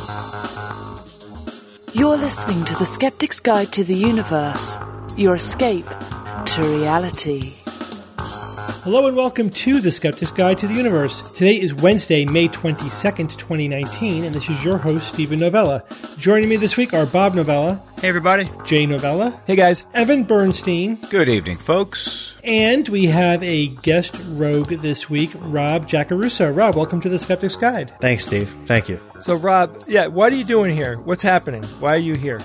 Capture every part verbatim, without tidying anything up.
You're listening to The Skeptic's Guide to the Universe, your escape to reality. Hello and welcome to The Skeptic's Guide to the Universe. Today is Wednesday, May twenty-second, twenty nineteen, and this is your host, Stephen Novella. Joining me this week are Bob Novella. Hey, everybody. Jay Novella. Hey, guys. Evan Bernstein. Good evening, folks. And we have a guest rogue this week, Rob Giacaruso. Rob, welcome to The Skeptic's Guide. Thanks, Steve. Thank you. So, Rob, yeah, what are you doing here? What's happening? Why are you here?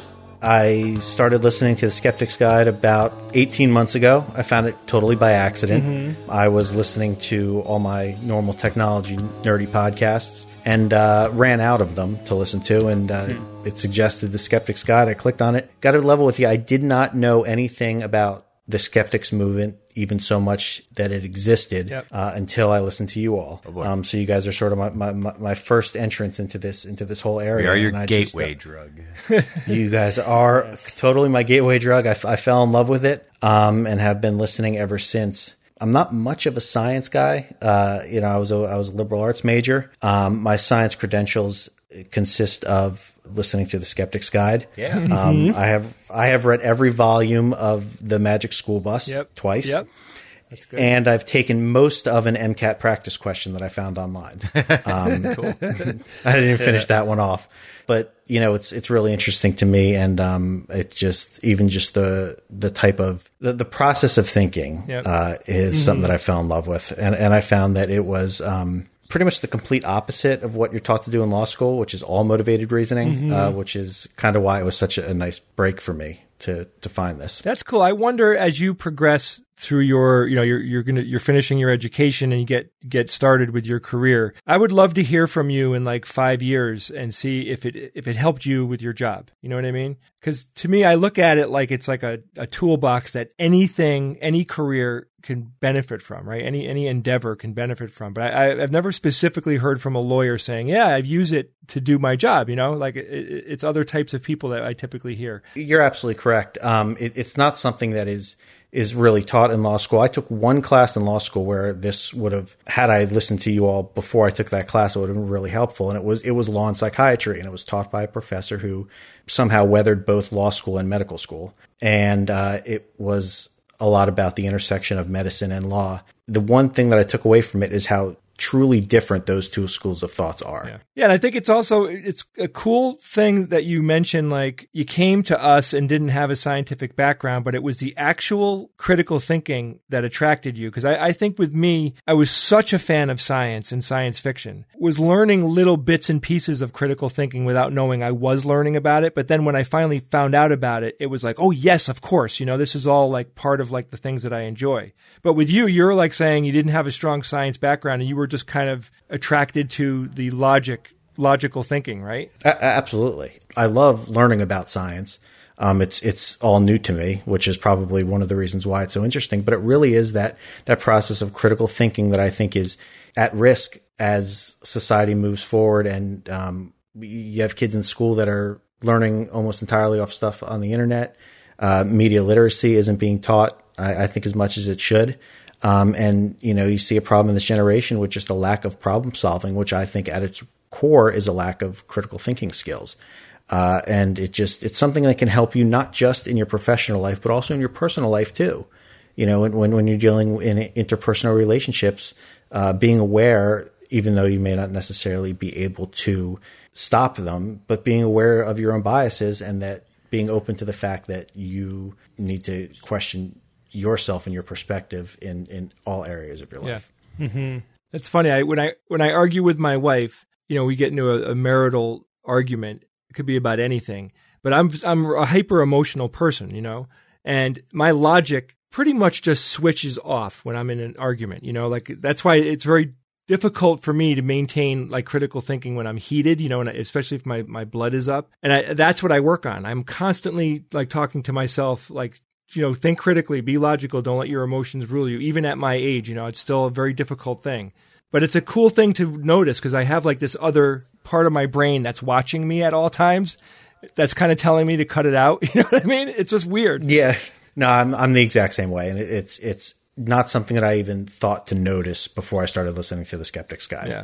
I started listening to The Skeptic's Guide about eighteen months ago. I found it totally by accident. Mm-hmm. I was listening to all my normal technology nerdy podcasts and uh, ran out of them to listen to, and uh, mm-hmm. it suggested The Skeptic's Guide. I clicked on it. Got to level with you. I did not know anything about the Skeptics movement, even so much that it existed, yep. uh, until I listened to you all. Oh, um, so you guys are sort of my, my, my first entrance into this into this whole area. We are your and gateway just, uh, drug. You guys are yes. totally my gateway drug. I, I fell in love with it um, and have been listening ever since. I'm not much of a science guy. Uh, you know, I was a, I was a liberal arts major. Um, my science credentials consist of listening to The Skeptic's Guide. Yeah. Um, Mm-hmm. I have I have read every volume of The Magic School Bus yep. twice. Yep. That's good. And I've taken most of an MCAT practice question that I found online. Um, cool. I didn't even finish that one off. But, you know, it's it's really interesting to me, and um, it's just even just the the type of the, the process of thinking yep. uh, is mm-hmm. something that I fell in love with, and and I found that it was um, pretty much the complete opposite of what you're taught to do in law school, which is all motivated reasoning, mm-hmm. uh, which is kind of why it was such a, a nice break for me to to find this. That's cool. I wonder, as you progress through your, you know, you're you're gonna you're finishing your education and you get get started with your career, I would love to hear from you in like five years and see if it if it helped you with your job. You know what I mean? Because to me, I look at it like it's like a, a toolbox that anything, any career can benefit from, right? Any any endeavor can benefit from. But I, I've never specifically heard from a lawyer saying, "Yeah, I've used it to do my job." You know, like it, it's other types of people that I typically hear. You're absolutely correct. Um, it, it's not something that is. is really taught in law school. I took one class in law school where this would have, had I listened to you all before I took that class, it would have been really helpful. And it was, it was law and psychiatry, and it was taught by a professor who somehow weathered both law school and medical school. And, uh, it was a lot about the intersection of medicine and law. The one thing that I took away from it is how truly different those two schools of thoughts are. Yeah. yeah. And I think it's also, it's a cool thing that you mentioned, like you came to us and didn't have a scientific background, but it was the actual critical thinking that attracted you. Because I, I think with me, I was such a fan of science and science fiction, was learning little bits and pieces of critical thinking without knowing I was learning about it. But then when I finally found out about it, it was like, oh yes, of course, you know, this is all like part of like the things that I enjoy. But with you, you're like saying you didn't have a strong science background and you were just kind of attracted to the logic, logical thinking, right? A- absolutely. I love learning about science. Um, it's it's all new to me, which is probably one of the reasons why it's so interesting. But it really is that that process of critical thinking that I think is at risk as society moves forward. And um, you have kids in school that are learning almost entirely off stuff on the internet. Uh, media literacy isn't being taught, I, I think, as much as it should. Um, and, you know, you see a problem in this generation with just a lack of problem solving, which I think at its core is a lack of critical thinking skills. Uh, and it just, it's something that can help you not just in your professional life, but also in your personal life too. You know, when, when you're dealing in interpersonal relationships, uh, being aware, even though you may not necessarily be able to stop them, but being aware of your own biases and that being open to the fact that you need to question yourself and your perspective in, in all areas of your life. Yeah. Mm-hmm. It's funny. I, when I, when I argue with my wife, you know, we get into a, a marital argument. It could be about anything, but I'm, I'm a hyper emotional person, you know, and my logic pretty much just switches off when I'm in an argument, you know, like that's why it's very difficult for me to maintain like critical thinking when I'm heated, you know, and especially if my, my blood is up. And I, that's what I work on. I'm constantly like talking to myself, like, you know, think critically, be logical. Don't let your emotions rule you. Even at my age, you know, it's still a very difficult thing, but it's a cool thing to notice because I have like this other part of my brain that's watching me at all times. That's kind of telling me to cut it out. You know what I mean? It's just weird. Yeah, no, I'm, I'm the exact same way. And it, it's, it's not something that I even thought to notice before I started listening to The Skeptic's Guide. Yeah.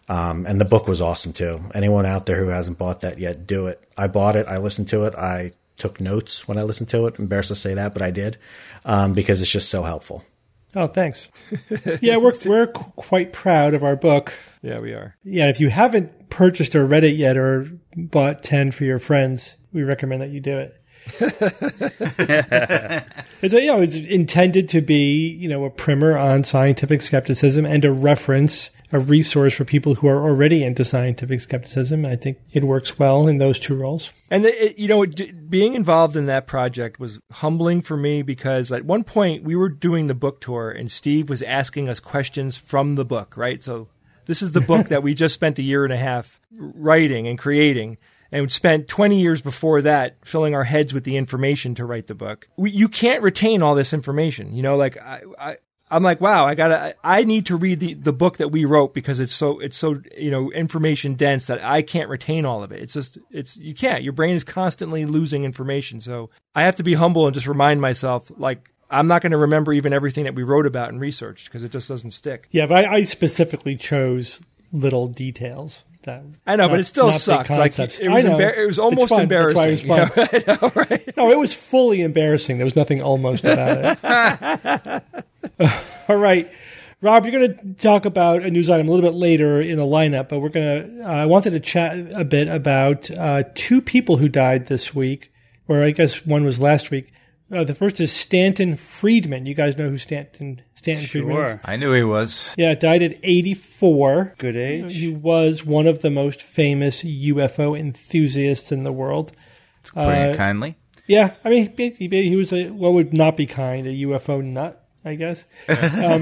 Um, and the book was awesome too. Anyone out there who hasn't bought that yet, do it. I bought it. I listened to it. I took notes when I listened to it. Embarrassed to say that, but I did, um, because it's just so helpful. Oh, thanks. Yeah, we're we're qu- quite proud of our book. Yeah, we are. Yeah, if you haven't purchased or read it yet or bought ten for your friends, we recommend that you do it. It's a, you know, it's intended to be, you know, a primer on scientific skepticism and a reference, a resource for people who are already into scientific skepticism. I think it works well in those two roles. And it, you know, d- being involved in that project was humbling for me because at one point we were doing the book tour and Steve was asking us questions from the book, right? So this is the book that we just spent a year and a half writing and creating. And spent twenty years before that filling our heads with the information to write the book. We, you can't retain all this information. You know, like I, I, I'm like, wow, I gotta, I need to read the, the book that we wrote because it's so, it's so, you know, information dense that I can't retain all of it. It's just, it's, you can't. Your brain is constantly losing information. So I have to be humble and just remind myself, like, I'm not going to remember even everything that we wrote about and researched because it just doesn't stick. Yeah, but I, I specifically chose little details. That, I know, not, but it still sucked. Like it was, embar- it was almost embarrassing. That's why it was fun. You know? I know, right? No, it was fully embarrassing. There was nothing almost about it. All right, Rob, you're going to talk about a news item a little bit later in the lineup, but we're going to. Uh, I wanted to chat a bit about uh, two people who died this week, or I guess one was last week. Uh, the first is Stanton Friedman. You guys know who Stanton Stanton sure. Friedman is? I knew he was. Yeah, died at eighty-four. Good age. He was one of the most famous U F O enthusiasts in the world. It's putting uh, it kindly. Yeah, I mean, he, he was a, what would not be kind, a U F O nut, I guess. Um,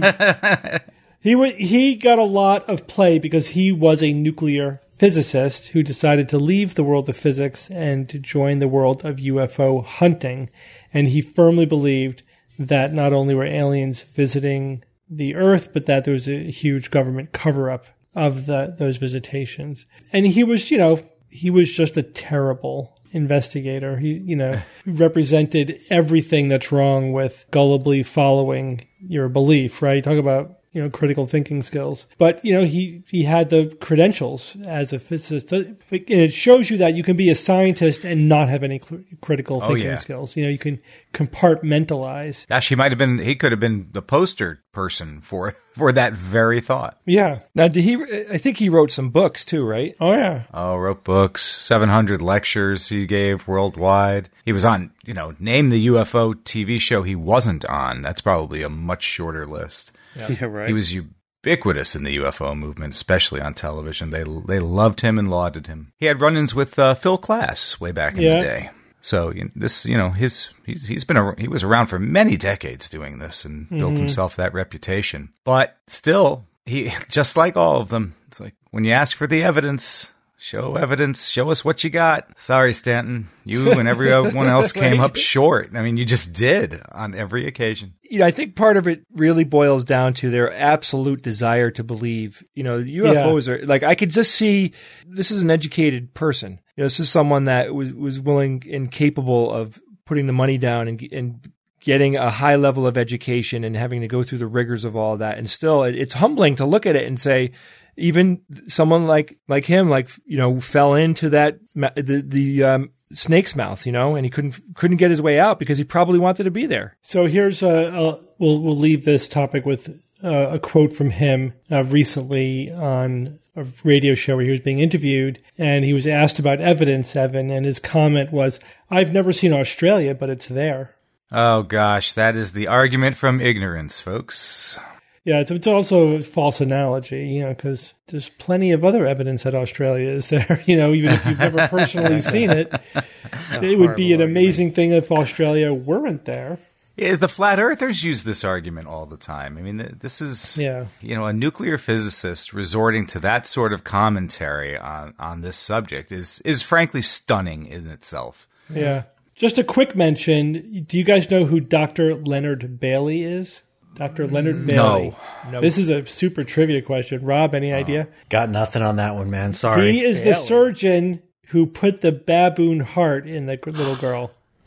he w- he got a lot of play because he was a nuclear physicist who decided to leave the world of physics and to join the world of U F O hunting. And he firmly believed that not only were aliens visiting the Earth, but that there was a huge government cover-up of the, those visitations. And he was, you know, he was just a terrible investigator. He, you know, represented everything that's wrong with gullibly following your belief, right? Talk about, you know, critical thinking skills. But, you know, he, he had the credentials as a physicist. And it shows you that you can be a scientist and not have any cl- critical thinking oh, yeah. skills. You know, you can compartmentalize. Gosh, he might have been, he could have been the poster person for, for that very thought. Yeah. Now, did he, I think he wrote some books too, right? Oh, yeah. Oh, wrote books, seven hundred lectures he gave worldwide. He was on, you know, name the U F O T V show he wasn't on. That's probably a much shorter list. Yeah. yeah, right. He was ubiquitous in the U F O movement, especially on television. They they loved him and lauded him. He had run-ins with uh, Phil Klass way back in yeah. the day. So you know, this, you know, his he's he's been a, he was around for many decades doing this and mm-hmm. built himself that reputation. But still, he just like all of them. It's like when you ask for the evidence. Show evidence. Show us what you got. Sorry, Stanton. You and everyone else came up short. I mean, you just did on every occasion. You know, I think part of it really boils down to their absolute desire to believe. You know, U F Os yeah. are like, I could just see this is an educated person. You know, this is someone that was, was willing and capable of putting the money down and, and getting a high level of education and having to go through the rigors of all that. And still, it, it's humbling to look at it and say, even someone like, like him, like, you know, fell into that, the, the, um, snake's mouth, you know, and he couldn't, couldn't get his way out because he probably wanted to be there. So here's a, a we'll, we'll leave this topic with uh, a quote from him uh, recently on a radio show where he was being interviewed and he was asked about evidence, Evan, and his comment was, I've never seen Australia, but it's there. Oh gosh, that is the argument from ignorance, folks. Yeah, it's, it's also a false analogy, you know, because there's plenty of other evidence that Australia is there, you know, even if you've never personally seen it. It would be an amazing argument. thing if Australia weren't there. Yeah, the flat earthers use this argument all the time. I mean, this is, yeah. you know, a nuclear physicist resorting to that sort of commentary on, on this subject is, is frankly stunning in itself. Yeah. Just a quick mention. Do you guys know who Doctor Leonard Bailey is? Doctor Leonard Bailey. No. no. This is a super trivia question. Rob, any oh, idea? Got nothing on that one, man. Sorry. He is Bailey. the surgeon who put the baboon heart in the little girl.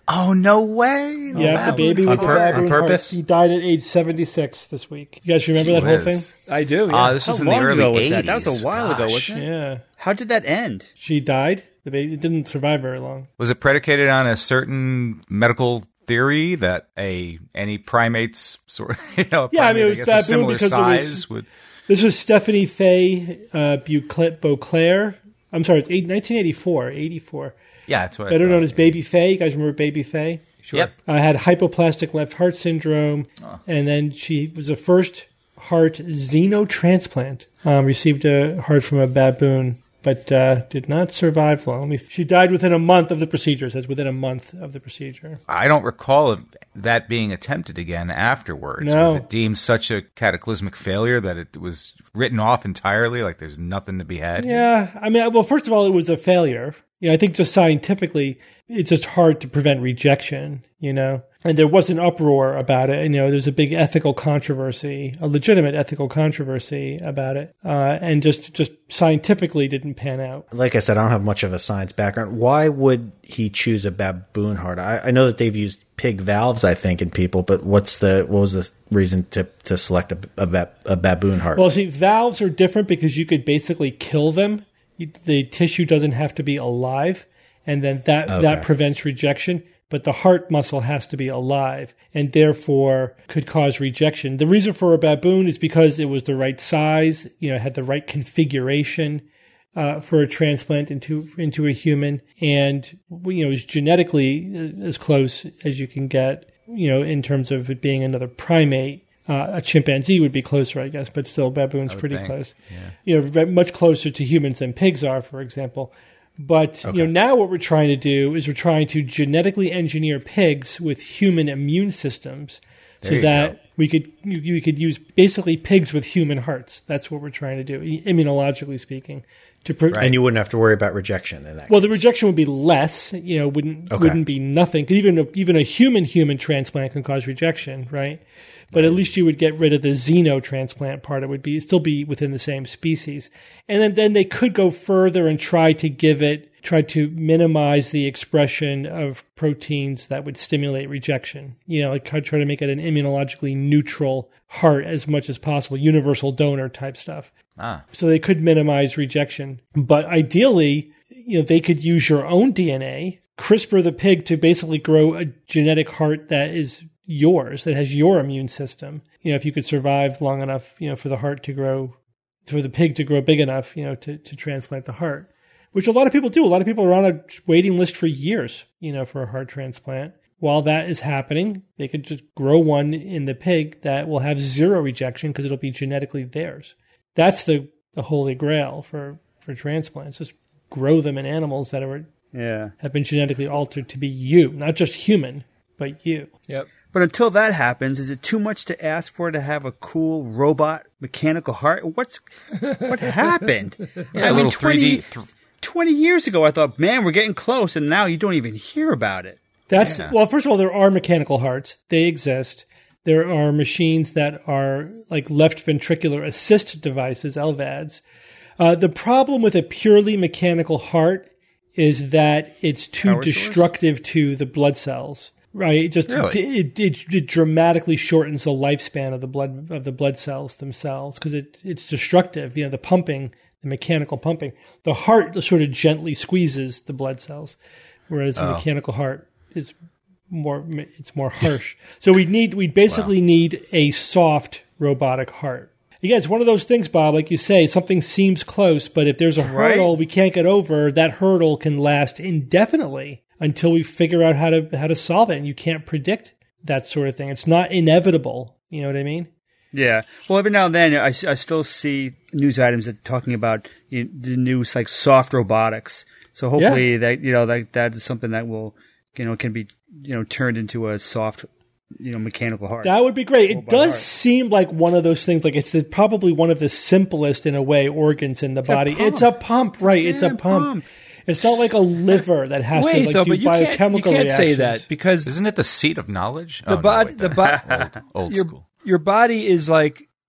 Oh, no way. No Yeah, the baby On with the pur- on baboon purpose? heart. He died at age seventy-six this week. You guys remember that whole thing? I do. Yeah. Uh, this How was in the long early ago was eighties. that? That was a while ago, Gosh. wasn't it? Yeah. How did that end? She died. The baby it didn't survive very long. Was it predicated on a certain medical theory that a any primates sort of, you know, a Yeah, I mean, it primate, was guess, of baboon similar because it size was- would. This was Stephanie Faye uh, Beauclair, Beauclair. I'm sorry, it's eight, nineteen eighty-four. eighty-four. Yeah, that's what I Better thought. known as Baby Faye. You guys remember Baby Faye? Sure. Yep. Uh, had hypoplastic left heart syndrome, and then she was the first heart xenotransplant. Um, received a heart from a baboon, but uh, did not survive long. She died within a month of the procedure. It says within a month of the procedure. I don't recall of that being attempted again afterwards. No. Was it deemed such a cataclysmic failure that it was written off entirely? Like there's nothing to be had? Yeah, I mean, well, first of all, it was a failure. You know, I think just scientifically, it's just hard to prevent rejection, you know? And there was an uproar about it. And, you know, there's a big ethical controversy, a legitimate ethical controversy about it. Uh, and just, just scientifically didn't pan out. Like I said, I don't have much of a science background. Why would he choose a baboon heart? I, I know that they've used pig valves, I think, in people, but what's the what was the reason to, to select a, a, ba- a baboon heart? Well, see, valves are different because you could basically kill them. You, the tissue doesn't have to be alive, and then that, Okay. that prevents rejection. But the heart muscle has to be alive and therefore could cause rejection. The reason for a baboon is because it was the right size, you know, had the right configuration uh, for a transplant into into a human, and you know, is genetically as close as you can get, you know, in terms of it being another primate. Uh, a chimpanzee would be closer, I guess, but still, baboon's pretty think. close. Yeah. You know, much closer to humans than pigs are, for example. But Okay. you know, now what we're trying to do is we're trying to genetically engineer pigs with human immune systems, There so you that go. we could you, you could use basically pigs with human hearts. That's what we're trying to do, immunologically speaking. To pro- And you wouldn't have to worry about rejection in that well, case. the rejection would be less. You know, wouldn't Okay. wouldn't be nothing. 'Cause even a, even a human human transplant can cause rejection, right? But at least you would get rid of the xenotransplant part. It would be still be within the same species, and then then they could go further and try to give it try to minimize the expression of proteins that would stimulate rejection. You know, like try to make it an immunologically neutral heart as much as possible, universal donor type stuff. Ah. So they could minimize rejection. But ideally, you know, they could use your own D N A, CRISPR the pig to basically grow a genetic heart that is yours, that has your immune system. You know, if you could survive long enough, you know, for the heart to grow, for the pig to grow big enough, you know, to, to transplant the heart, which a lot of people do. A lot of people are on a waiting list for years, you know, for a heart transplant. While that is happening, they could just grow one in the pig that will have zero rejection because it'll be genetically theirs. That's the, the holy grail for, for transplants. Just grow them in animals that are Yeah. have been genetically altered to be you, not just human, but you. Yep. But until that happens, is it too much to ask for to have a cool robot mechanical heart? What's what happened? Yeah, a little three D. twenty, twenty years ago, I thought, man, we're getting close, and now you don't even hear about it. That's Yeah. well, first of all, there are mechanical hearts. They exist. There are machines that are like left ventricular assist devices, L V A Ds. Uh, the problem with a purely mechanical heart is that it's too Power source? destructive to the blood cells. Right, it just Really? it, it it dramatically shortens the lifespan of the blood of the blood cells themselves because it it's destructive. You know, the pumping, the mechanical pumping, the heart just sort of gently squeezes the blood cells, whereas a Oh. mechanical heart is more it's more harsh. So we need we basically need a soft robotic heart. Again, it's one of those things, Bob. Like you say, something seems close, but if there's a Right. hurdle we can't get over, that hurdle can last indefinitely until we figure out how to how to solve it. And you can't predict that sort of thing. It's not inevitable. You know what I mean? Yeah. Well, every now and then, I, I still see news items that talking about you know, the new like soft robotics. So hopefully that you know that that is something that will you know can be you know turned into a soft you know mechanical heart. That would be great. It Robot does heart. seem like one of those things. Like it's the, probably one of the simplest in a way organs in the body. pump. It's a pump, right? It's a damn pump. pump. It's not like a liver that has to Wait, like though, do but you can't, you biochemical can't say reactions. that because Isn't it the seat of knowledge? the Oh, no, body, wait, the that's body, old, old your school. your body is like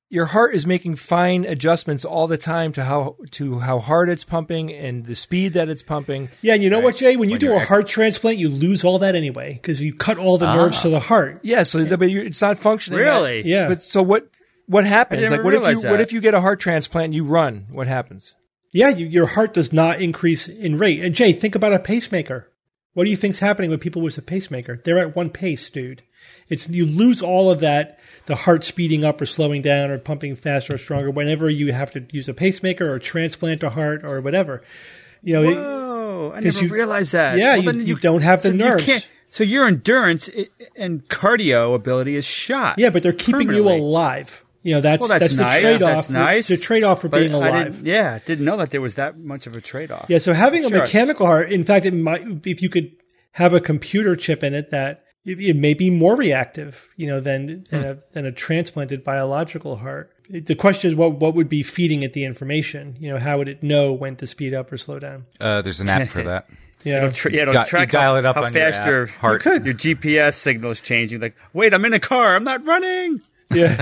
your heart is making fine adjustments all the time to how to how hard it's pumping and the speed that it's pumping. Yeah, and you know what, Jay? When you When do you're a ex- heart transplant, you lose all that anyway because you cut all the nerves to the heart. Yeah, so the, but you, it's not functioning. Really? Yeah. But so what? What happens? never Like, what if you realized what that. if you get a heart transplant and you run? What happens? Yeah, you, your heart does not increase in rate. And Jay, think about a pacemaker. What do you think's happening with people with a pacemaker? They're at one pace, dude. It's you lose all of that, the heart speeding up or slowing down or pumping faster or stronger whenever you have to use a pacemaker or transplant a heart or whatever. You know, it- Whoa, I 'cause never you- realized that. yeah, Well, you- then you don't have the so you nerves. can't- So your endurance i- and cardio ability is shot. yeah, but they're keeping you permanently. alive. You know, that's Well, that's, that's the nice. trade-off. That's nice. The trade-off for But being I alive. didn't- yeah, didn't know that there was that much of a trade-off. Yeah, so having a Sure. mechanical heart, in fact, it might, if you could have a computer chip in it that it, it may be more reactive, you know, than than, a, than a transplanted biological heart. The question is, what what would be feeding it the information? You know, how would it know when to speed up or slow down? Uh, there's an app for that. Yeah, It'll, tra- yeah, it'll Di- you track dial how, it up how on your fast app. your Heart. your, your G P S signal is changing. Like, wait, I'm in a car. I'm not running. yeah.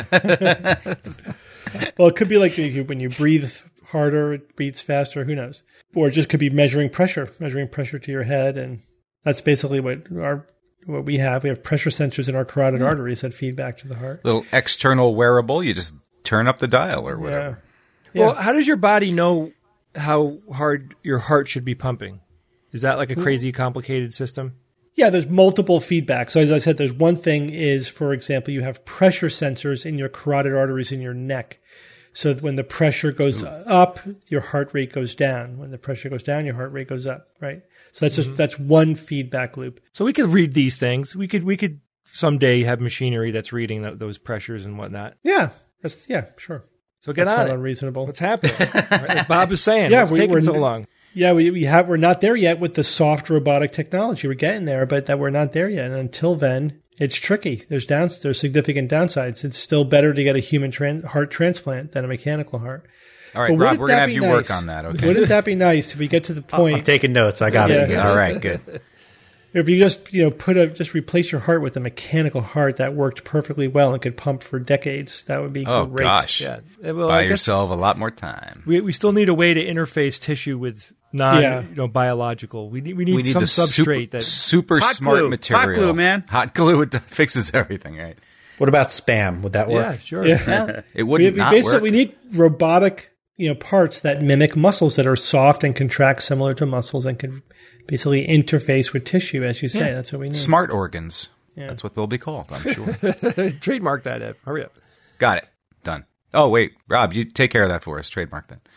Well, it could be like if you, when you breathe harder, it beats faster. Who knows? Or it just could be measuring pressure, measuring pressure to your head, and that's basically what our what we have. We have pressure sensors in our carotid arteries that feed back to the heart. Little external wearable. You just turn up the dial or whatever. Yeah. Well, how does your body know how hard your heart should be pumping? Is that like a crazy complicated system? Yeah, there's multiple feedback. So as I said, there's one thing is, for example, you have pressure sensors in your carotid arteries in your neck. So that when the pressure goes up, your heart rate goes down. When the pressure goes down, your heart rate goes up, right? So that's just that's one feedback loop. So we could read these things. We could we could someday have machinery that's reading th- those pressures and whatnot. Yeah, that's yeah, sure. So get That's on not it. unreasonable. What's happening? Right, like Bob is saying, Yeah, what's we- taking we're so n- long? Yeah, we we have we're not there yet with the soft robotic technology. We're getting there, but that we're not there yet. And until then, it's tricky. There's down there's significant downsides. It's still better to get a human tran- heart transplant than a mechanical heart. All right, But Rob, wouldn't we're going to that have be you nice? work on that, okay? Wouldn't that be nice if we get to the I'm point taking notes. I got Yeah. it. All right, good. if you just you know put a just replace your heart with a mechanical heart that worked perfectly well and could pump for decades? That would be Oh, great. gosh. Yeah. Uh, Well, Buy I guess yourself a lot more time. we we still need a way to interface tissue with non Yeah. you know biological. We need we need, We need some the super, substrate that super Hot smart glue. material. Hot glue, man. Hot glue it fixes everything, right? What about spam? Would that work? yeah sure Yeah. It We, wouldn't we not basically work. we need robotic you know parts that mimic muscles that are soft and contract similar to muscles and can basically interface with tissue, as you say. That's what we need. Smart organs. That's what they'll be called, I'm sure. trademark that Ev. Hurry up. Got it. Done. Oh, wait. Rob, you take care of that for us. Trademark that.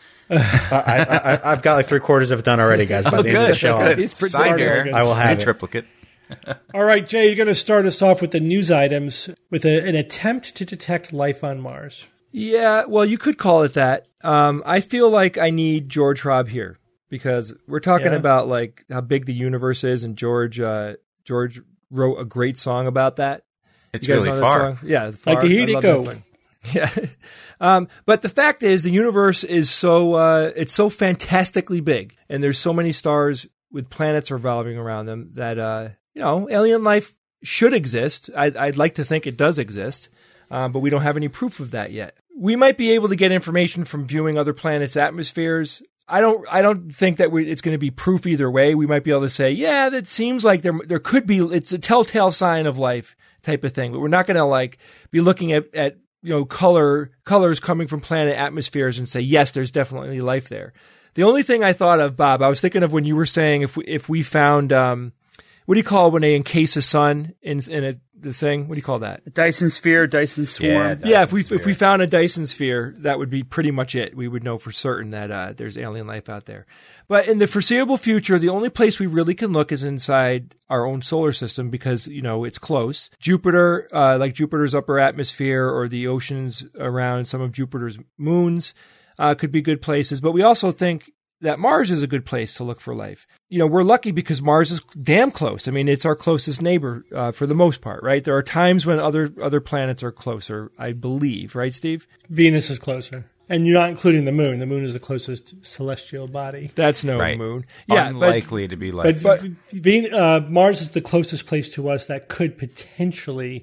I, I, I've got like three quarters of it done already, guys. By Oh, the end of the good. show, Good. He's pretty Side darn there. organs. I will have In it. triplicate. All right, Jay, you're going to start us off with the news items with a, an attempt to detect life on Mars. Yeah, well, you could call it that. Um, I feel like I need George Robb here because we're talking Yeah. about like how big the universe is, and George uh, George wrote a great song about that. It's You guys really know that far. song? Yeah, far. Like to hear I it love go. that song. Yeah, um, but the fact is, the universe is so uh, it's so fantastically big, and there's so many stars with planets revolving around them that uh, you know, alien life should exist. I, I'd like to think it does exist, uh, but we don't have any proof of that yet. We might be able to get information from viewing other planets' atmospheres. I don't. I don't think that we, it's going to be proof either way. We might be able to say, yeah, that seems like there there could be. It's a telltale sign of life type of thing. But we're not going to like be looking at at you know color colors coming from planet atmospheres and say, yes, there's definitely life there. The only thing I thought of, Bob, I was thinking of when you were saying if we if we found um, what do you call when they encase a sun in in a the thing? What do you call that? Dyson sphere, Dyson swarm. Yeah, Yeah, if we Dyson if we sphere. found a Dyson sphere, that would be pretty much it. We would know for certain that uh, there's alien life out there. But in the foreseeable future, the only place we really can look is inside our own solar system because you know it's close. Jupiter, uh, like Jupiter's upper atmosphere, or the oceans around some of Jupiter's moons, uh, could be good places. But we also think that Mars is a good place to look for life. You know, we're lucky because Mars is damn close. I mean, it's our closest neighbor uh, for the most part, right? There are times when other other planets are closer, I believe, right, Steve? Venus is closer. And you're not including the moon. The moon is the closest celestial body. That's no Right. moon. Yeah, Unlikely to be like But, but Ven- uh, Mars is the closest place to us that could potentially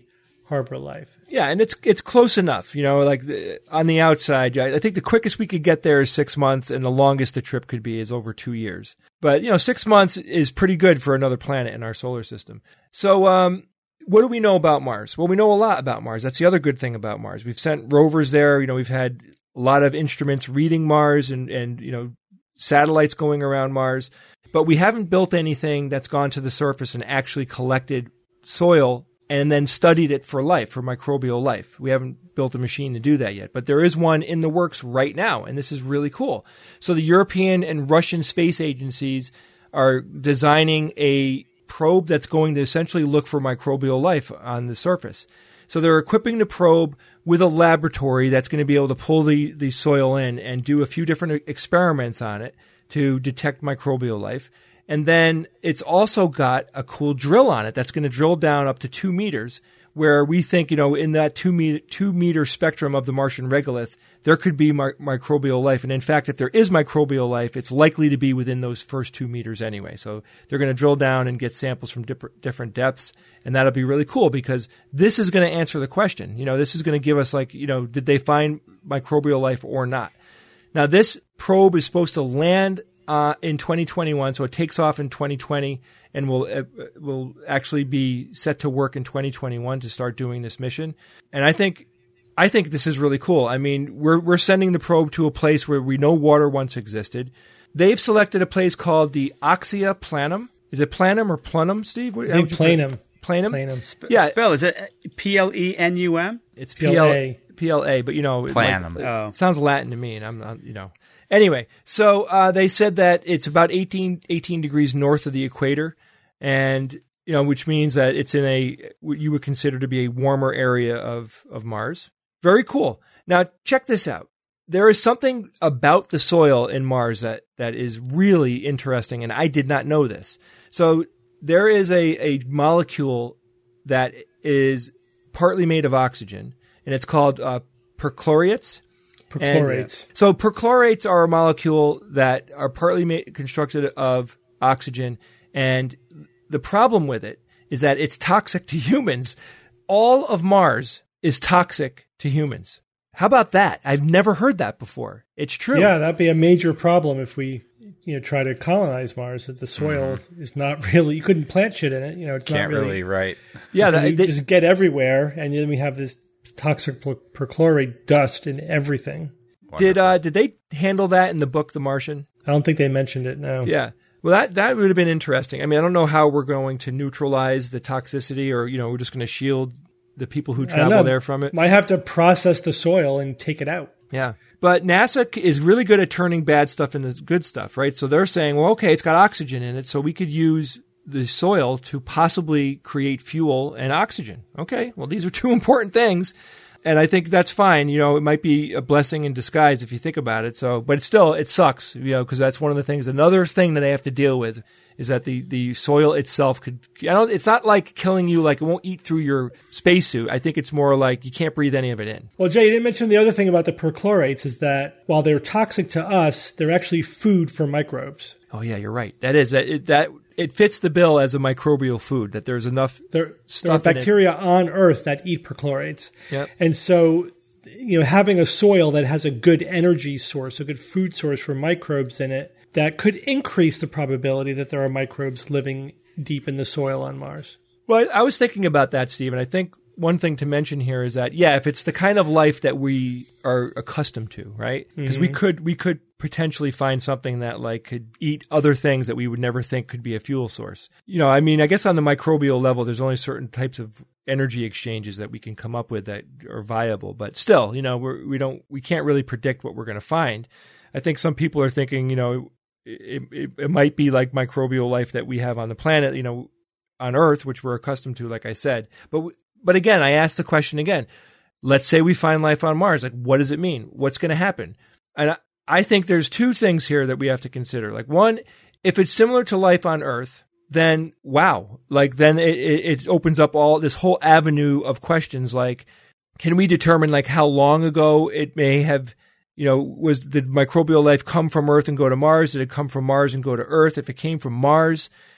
harbor life. Yeah, and it's it's close enough, you know, like the, on the outside. I think the quickest we could get there is six months, and the longest the trip could be is over two years. But, you know, six months is pretty good for another planet in our solar system. So um, what do we know about Mars? Well, we know a lot about Mars. That's the other good thing about Mars. We've sent rovers there. You know, we've had a lot of instruments reading Mars and, and you know, satellites going around Mars. But we haven't built anything that's gone to the surface and actually collected soil and then studied it for life, for microbial life. We haven't built a machine to do that yet, but there is one in the works right now, and this is really cool. So the European and Russian space agencies are designing a probe that's going to essentially look for microbial life on the surface. So they're equipping the probe with a laboratory that's going to be able to pull the, the soil in and do a few different experiments on it to detect microbial life. And then it's also got a cool drill on it that's going to drill down up to two meters, where we think, you know, in that two meter, two meter spectrum of the Martian regolith, there could be mi- microbial life. And in fact, if there is microbial life, it's likely to be within those first two meters anyway. So they're going to drill down and get samples from dip- different depths. And that'll be really cool because this is going to answer the question. You know, this is going to give us like, you know, did they find microbial life or not? Now, this probe is supposed to land Uh, in twenty twenty-one, so it takes off in twenty twenty and will uh, will actually be set to work in twenty twenty-one to start doing this mission. And I think I think this is really cool. I mean, we're we're sending the probe to a place where we know water once existed. They've selected a place called the Oxia Planum. Is it Planum or Plunum, Steve? What, I think Planum. Planum. Planum. Sp- Yeah. Spell, is it P L E N U M? It's P L A. P L A, but you know, it Planum. like- Oh. it sounds Latin to me, and I'm not, you know. Anyway, so uh, they said that it's about eighteen, eighteen degrees north of the equator, and you know, which means that it's in a what you would consider to be a warmer area of of Mars. Very cool. Now, check this out. There is something about the soil in Mars that that is really interesting, and I did not know this. So there is a a molecule that is partly made of oxygen, and it's called uh, perchlorates. Perchlorates. And, so perchlorates are a molecule that are partly made, constructed of oxygen, and the problem with it is that it's toxic to humans. All of Mars is toxic to humans. How about that? I've never heard that before. It's true. Yeah, that'd be a major problem if we, you know, try to colonize Mars. That the soil mm-hmm. is not really, you couldn't plant shit in it. You know, it's Can't not really, right? Yeah, that, we they, just get everywhere, and then we have this toxic per- perchlorate dust in everything. Did uh, did they handle that in the book The Martian? I don't think they mentioned it. No. Yeah. Well, that that would have been interesting. I mean, I don't know how we're going to neutralize the toxicity, or you know, we're just going to shield the people who travel there from it. Might have to process the soil and take it out. Yeah. But NASA is really good at turning bad stuff into good stuff, right? So they're saying, well, okay, it's got oxygen in it, so we could use the soil to possibly create fuel and oxygen. Okay, well, these are two important things. And I think that's fine. You know, it might be a blessing in disguise if you think about it. So, but still, it sucks, you know, because that's one of the things. Another thing that they have to deal with is that the, the soil itself could, I don't, it's not like killing you, like it won't eat through your spacesuit. I think it's more like you can't breathe any of it in. Well, Jay, you didn't mention the other thing about the perchlorates is that while they're toxic to us, they're actually food for microbes. Oh, yeah, you're right. That is, that, it, that it fits the bill as a microbial food, that there's enough There, there are stuff in it. bacteria on Earth that eat perchlorates. Yep. And so, you know, having a soil that has a good energy source, a good food source for microbes in it, that could increase the probability that there are microbes living deep in the soil on Mars. Well, I was thinking about that, Steve, and I think one thing to mention here is that, yeah, if it's the kind of life that we are accustomed to, right? Because mm-hmm. we could we could potentially find something that like could eat other things that we would never think could be a fuel source. You know, I mean, I guess on the microbial level, there's only certain types of energy exchanges that we can come up with that are viable. But still, you know, we're, we don't we can't really predict what we're going to find. I think some people are thinking, you know, it, it, it might be like microbial life that we have on the planet, you know, on Earth, which we're accustomed to, like I said. But we, But again, I asked the question again. Let's say we find life on Mars. Like, what does it mean? What's going to happen? And I, I think there's two things here that we have to consider. Like, one, if it's similar to life on Earth, then wow. Like, then it, it opens up all this whole avenue of questions. Like, can we determine like how long ago it may have, you know, was did microbial life come from Earth and go to Mars? Did it come from Mars and go to Earth? If it came from Mars,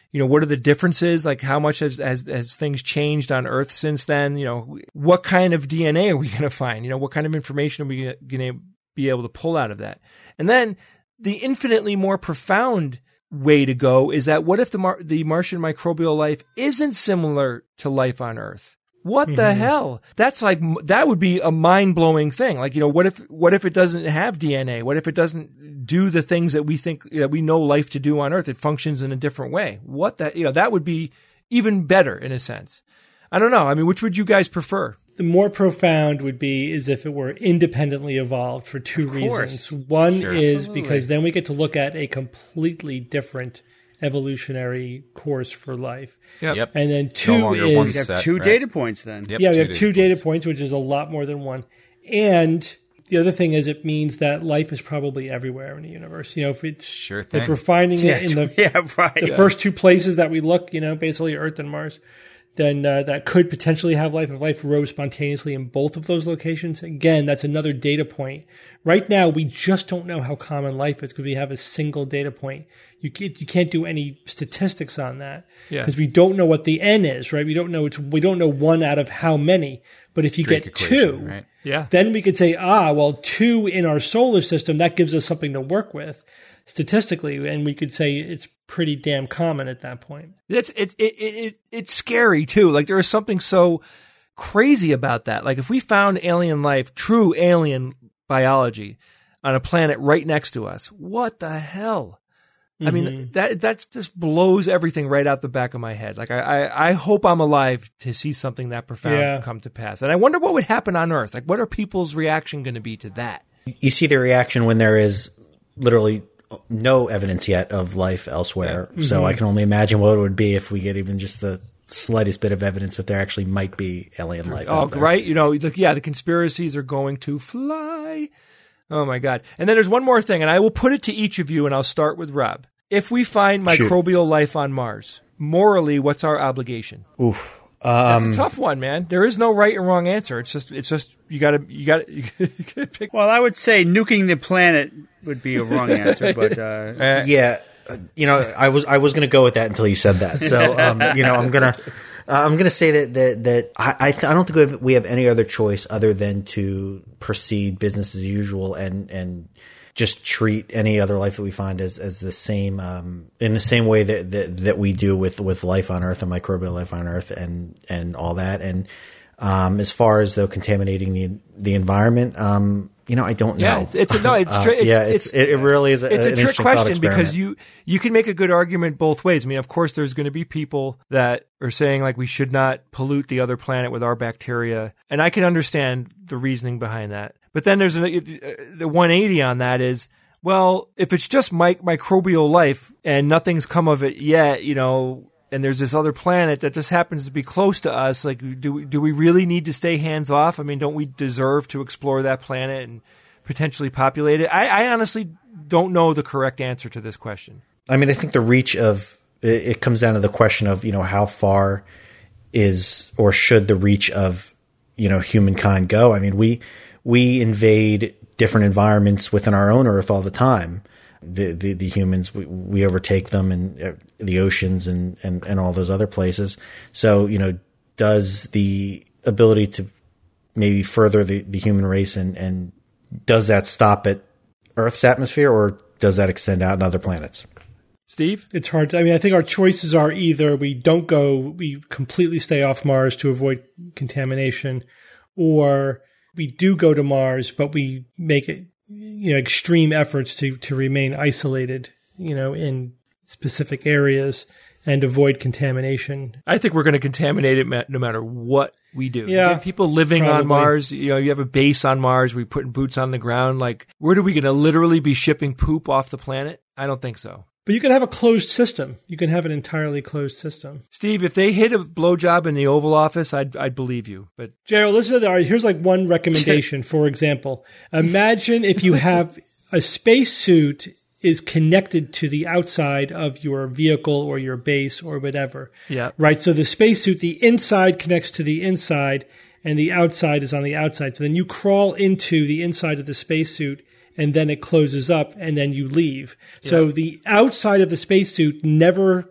You know, what are the differences? Like, how much has, has, has things changed on Earth since then? You know, what kind of D N A are we going to find? You know, what kind of information are we going to be able to pull out of that? And then the infinitely more profound way to go is that what if the Mar- the Martian microbial life isn't similar to life on Earth? What mm-hmm. the hell? That's like, that would be a mind-blowing thing. Like, you know, what if, what if it doesn't have D N A? What if it doesn't do the things that we think, that we know life to do on Earth? It functions in a different way. What the, you know, that would be even better in a sense. I don't know. I mean, which would you guys prefer? The more profound would be is if it were independently evolved for two reasons. One Sure. is Absolutely. because then we get to look at a completely different evolutionary course for life. Yep. Yep. And then No two longer one is You have set, two right? data points then. Yep, yeah, we two have two data points. points, which is a lot more than one. And the other thing is it means that life is probably everywhere in the universe. You know, if it's Sure thing. if we're finding Yeah, it in the yeah, right. the first two places that we look, you know, basically Earth and Mars, then uh, that could potentially have life if life rose spontaneously in both of those locations. Again, that's another data point. Right now, we just don't know how common life is because we have a single data point. You can't, you can't do any statistics on that Yeah. because we don't know what the n is, right? We don't know it's, we don't know one out of how many. But if you Drake get equation, two, right? Yeah. then we could say, ah, well, two in our solar system, that gives us something to work with statistically, and we could say it's pretty damn common at that point. It's it, it it it it's scary too. Like, there is something so crazy about that. Like, if we found alien life, true alien biology on a planet right next to us, what the hell? Mm-hmm. I mean, that that just blows everything right out the back of my head. Like, I, I, I hope I'm alive to see something that profound Yeah. come to pass. And I wonder what would happen on Earth. Like, what are people's reaction going to be to that? You see the reaction when there is literally no evidence yet of life elsewhere. Yeah. So Mm-hmm. I can only imagine what it would be if we get even just the slightest bit of evidence that there actually might be alien life. Oh, out there. right. You know, look, yeah, the conspiracies are going to fly. Oh, my God. And then there's one more thing, and I will put it to each of you, and I'll start with Rob. If we find Shoot. microbial life on Mars, morally, what's our obligation? Oof. That's Um, a tough one, man. There is no right and wrong answer. It's just, it's just, you gotta, you gotta, you gotta pick. Well, I would say nuking the planet would be a wrong answer, but uh, yeah, uh, you know, I was I was going to go with that until you said that. So, um, you know, I'm gonna uh, I'm gonna say that that that I I, th- I don't think we have, we have any other choice other than to proceed business as usual and and just treat any other life that we find as as the same um, in the same way that, that that we do with with life on Earth and microbial life on Earth and and all that. And um, as far as though contaminating the the environment. Um, You know, I don't know. Yeah, it's, it's a, no, it's, Uh, tri- it's yeah, it's, it, it really is. A, it's an a trick interesting thought question because experiment. you you can make a good argument both ways. I mean, of course, there's going to be people that are saying like we should not pollute the other planet with our bacteria, and I can understand the reasoning behind that. But then there's a, the one eighty on that is, well, if it's just mic- microbial life and nothing's come of it yet, you know, and there's this other planet that just happens to be close to us, like, do we, do we really need to stay hands off? I mean, don't we deserve to explore that planet and potentially populate it? I, I honestly don't know the correct answer to this question. I mean, I think the reach of it, it comes down to the question of, you know, how far is or should the reach of, you know, humankind go? I mean, we we invade different environments within our own Earth all the time. The the, the humans, we, we overtake them in uh, the oceans and, and, and all those other places. So, you know, does the ability to maybe further the, the human race and, and does that stop at Earth's atmosphere or does that extend out in other planets? Steve? It's hard to, I mean, I think our choices are either we don't go, we completely stay off Mars to avoid contamination, or we do go to Mars, but we make it, you know, extreme efforts to, to remain isolated, you know, in specific areas and avoid contamination. I think we're going to contaminate it ma- no matter what we do. Yeah, You have people living probably. on Mars. You know, you have a base on Mars. We're putting boots on the ground. Like, where are we going to literally be shipping poop off the planet? I don't think so. But you can have a closed system. You can have an entirely closed system. Steve, if they hit a blowjob in the Oval Office, I'd I'd believe you. But Gerald, listen to that. All right, here's like one recommendation. For example, imagine if you have a spacesuit is connected to the outside of your vehicle or your base or whatever. yeah, Right. So the spacesuit, the inside connects to the inside and the outside is on the outside. So then you crawl into the inside of the spacesuit and then it closes up and then you leave. So the outside of the spacesuit never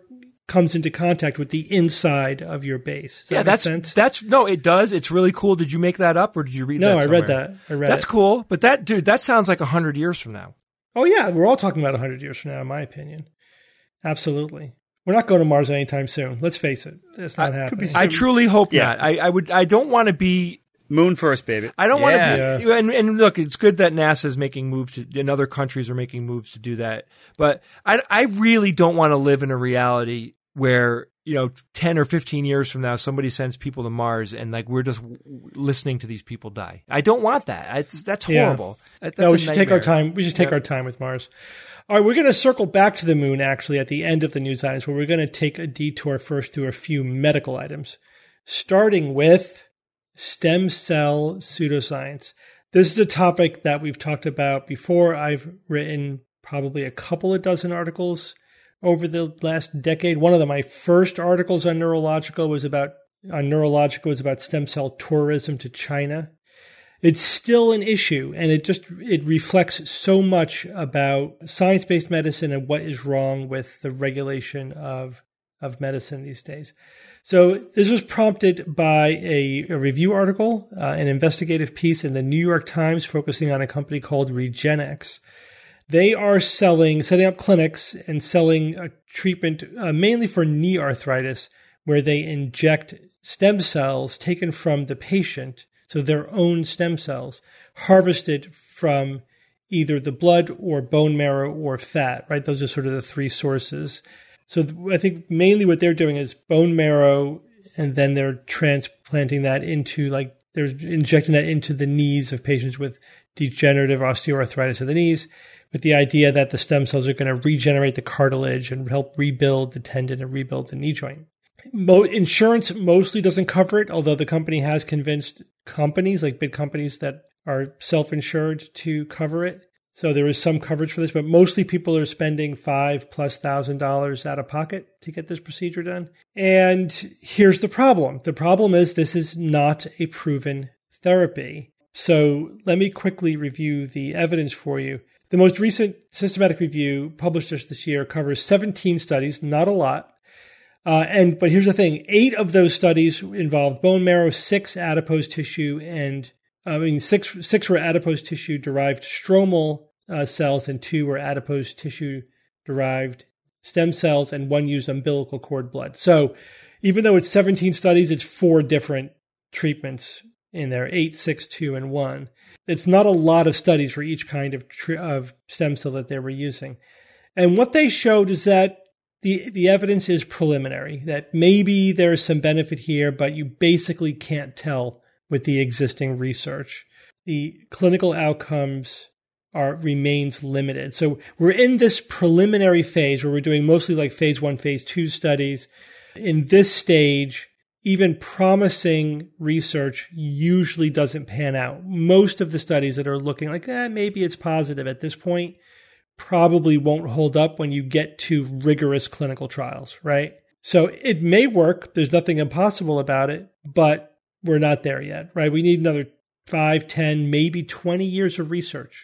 comes into contact with the inside of your base. Does that yeah, make that's sense? that's no, it does. It's really cool. Did you make that up, or did you read No, that? I somewhere? read that. I read That's it. cool. But that dude, that sounds like a hundred years from now. Oh yeah, we're all talking about a hundred years from now, in my opinion. Absolutely. We're not going to Mars anytime soon. Let's face it. It's not happening. I truly hope Yeah. not. I, I would. I don't want to be. Moon first, baby. I don't Yeah. want to be. And, and look, it's good that NASA is making moves to, and other countries are making moves to do that. But I, I really don't want to live in a reality where, you know, ten or fifteen years from now, somebody sends people to Mars and like we're just listening to these people die. I don't want that. It's, that's Yeah. horrible. That- that's no, a we should take our nightmare. time. We should take Yeah. our time with Mars. All right, we're going to circle back to the moon actually at the end of the news items, where we're going to take a detour first through a few medical items, starting with stem cell pseudoscience. This is a topic that we've talked about before. I've written probably a couple of dozen articles over the last decade. One of the, my first articles on neurological was about on neurological was about stem cell tourism to China. It's still an issue, and it just it reflects so much about science-based medicine and what is wrong with the regulation of of medicine these days. So this was prompted by a, a review article, uh, an investigative piece in the New York Times focusing on a company called Regenix. They are selling, setting up clinics and selling a treatment uh, mainly for knee arthritis, where they inject stem cells taken from the patient, so their own stem cells, harvested from either the blood or bone marrow or fat, right? Those are sort of the three sources. So I think mainly what they're doing is bone marrow, and then they're transplanting that into like, they're injecting that into the knees of patients with degenerative osteoarthritis of the knees, with the idea that the stem cells are going to regenerate the cartilage and help rebuild the tendon and rebuild the knee joint. Mo- insurance mostly doesn't cover it, although the company has convinced companies, like big companies that are self-insured, to cover it. So there is some coverage for this, but mostly people are spending five plus thousand dollars out of pocket to get this procedure done. And here's the problem. The problem is this is not a proven therapy. So let me quickly review the evidence for you. The most recent systematic review published just this year covers seventeen studies, not a lot. Uh, and but here's the thing: eight of those studies involved bone marrow, six adipose tissue, and I mean six six were adipose tissue derived stromal uh, cells, and two were adipose tissue derived stem cells, and one used umbilical cord blood. So even though it's seventeen studies, it's four different treatments in there: eight, six, two, and one. It's not a lot of studies for each kind of tr- of stem cell that they were using. And what they showed is that The the evidence is preliminary, that maybe there's some benefit here, but you basically can't tell with the existing research. The clinical outcomes are remains limited. So we're in this preliminary phase where we're doing mostly like phase one, phase two studies. In this stage, even promising research usually doesn't pan out. Most of the studies that are looking like, eh, maybe it's positive at this point, probably won't hold up when you get to rigorous clinical trials, right? So it may work. There's nothing impossible about it, but we're not there yet, right? We need another five, ten, maybe twenty years of research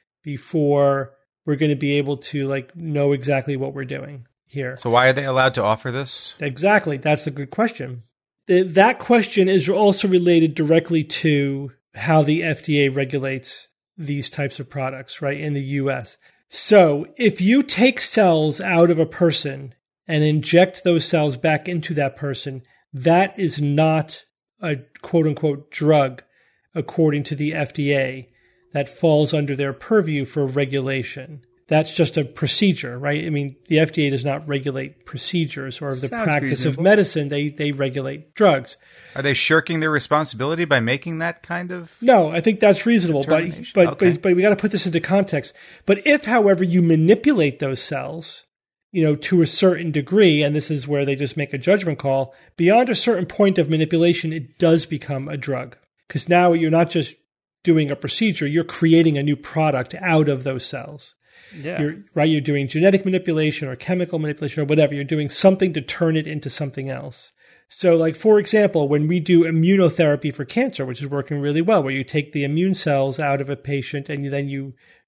before we're going to be able to like know exactly what we're doing here. So why are they allowed to offer this? Exactly. That's a good question. The, that question is also related directly to how the F D A regulates these types of products, right, in the U S. So if you take cells out of a person and inject those cells back into that person, that is not a quote unquote drug, according to the F D A, that falls under their purview for regulation. That's just a procedure, right? I mean, the F D A does not regulate procedures or the Sounds practice reasonable. of medicine. They they regulate drugs. Are they shirking their responsibility by making that kind of? No, I think that's reasonable, but Determination. but, Okay. but but we got to put this into context. But if, however, you manipulate those cells, you know, to a certain degree, and this is where they just make a judgment call, beyond a certain point of manipulation, it does become a drug. Because now you're not just doing a procedure, you're creating a new product out of those cells. Yeah. You're right. You're doing genetic manipulation or chemical manipulation or whatever. You're doing something to turn it into something else. So, like, for example, when we do immunotherapy for cancer, which is working really well, where you take the immune cells out of a patient and you, then you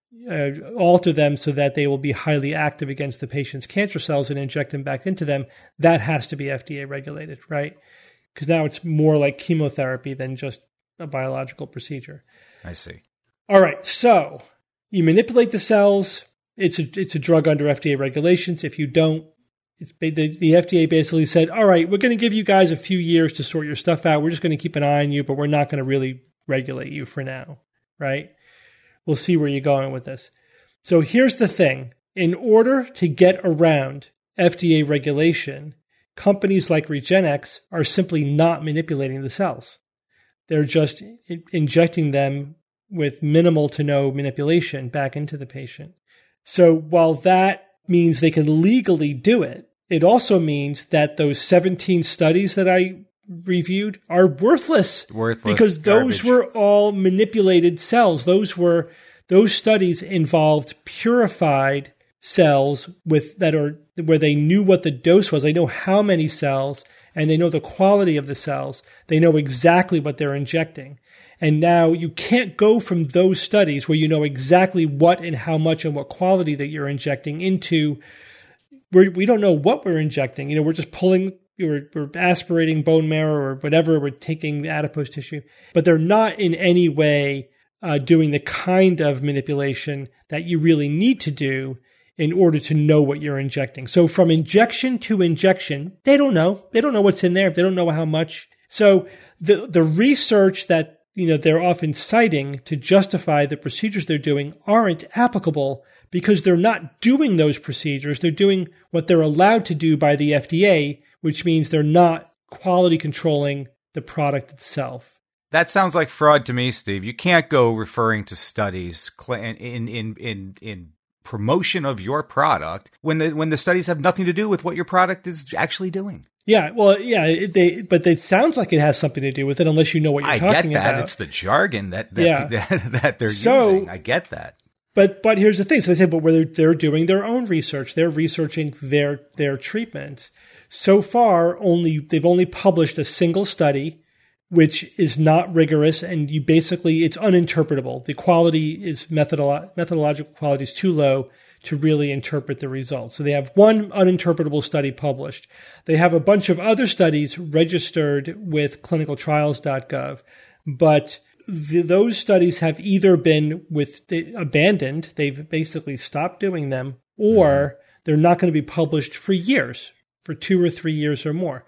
uh, alter them so that they will be highly active against the patient's cancer cells and inject them back into them, that has to be F D A regulated, right? Because now it's more like chemotherapy than just a biological procedure. I see. All right, so you manipulate the cells. It's a, it's a drug under F D A regulations. If you don't, it's, the, the F D A basically said, all right, we're going to give you guys a few years to sort your stuff out. We're just going to keep an eye on you, but we're not going to really regulate you for now, right? We'll see where you're going with this. So here's the thing. In order to get around F D A regulation, companies like Regenxbio are simply not manipulating the cells. They're just injecting them with minimal to no manipulation back into the patient. So while that means they can legally do it, it also means that those seventeen studies that I reviewed are worthless. Worthless. Because those garbage. were all manipulated cells. Those were those studies involved purified cells with that are where they knew what the dose was. They know how many cells and they know the quality of the cells. They know exactly what they're injecting. And now you can't go from those studies where you know exactly what and how much and what quality that you're injecting into where we don't know what we're injecting. You know, we're just pulling, we're, we're aspirating bone marrow or whatever, we're taking adipose tissue, but they're not in any way uh, doing the kind of manipulation that you really need to do in order to know what you're injecting. So from injection to injection, they don't know. They don't know what's in there. They don't know how much. So the the research that, you know, they're often citing to justify the procedures they're doing aren't applicable because they're not doing those procedures. They're doing what they're allowed to do by the F D A, which means they're not quality controlling the product itself. That sounds like fraud to me, Steve. You can't go referring to studies in in in in promotion of your product when the when the studies have nothing to do with what your product is actually doing. Yeah, well, yeah, it, they but it sounds like it has something to do with it unless you know what you're I talking get that. about. It's the jargon that that, Yeah. that, that they're So- using. I get that. But but here's the thing. So they say, but whether they're doing their own research, they're researching their their treatments. So far, only they've only published a single study, which is not rigorous, and you basically it's uninterpretable. The quality is methodolo- methodological quality is too low to really interpret the results. So they have one uninterpretable study published. They have a bunch of other studies registered with clinical trials dot gov, but the, those studies have either been with they, abandoned, they've basically stopped doing them, or they're not going to be published for years, for two or three years or more.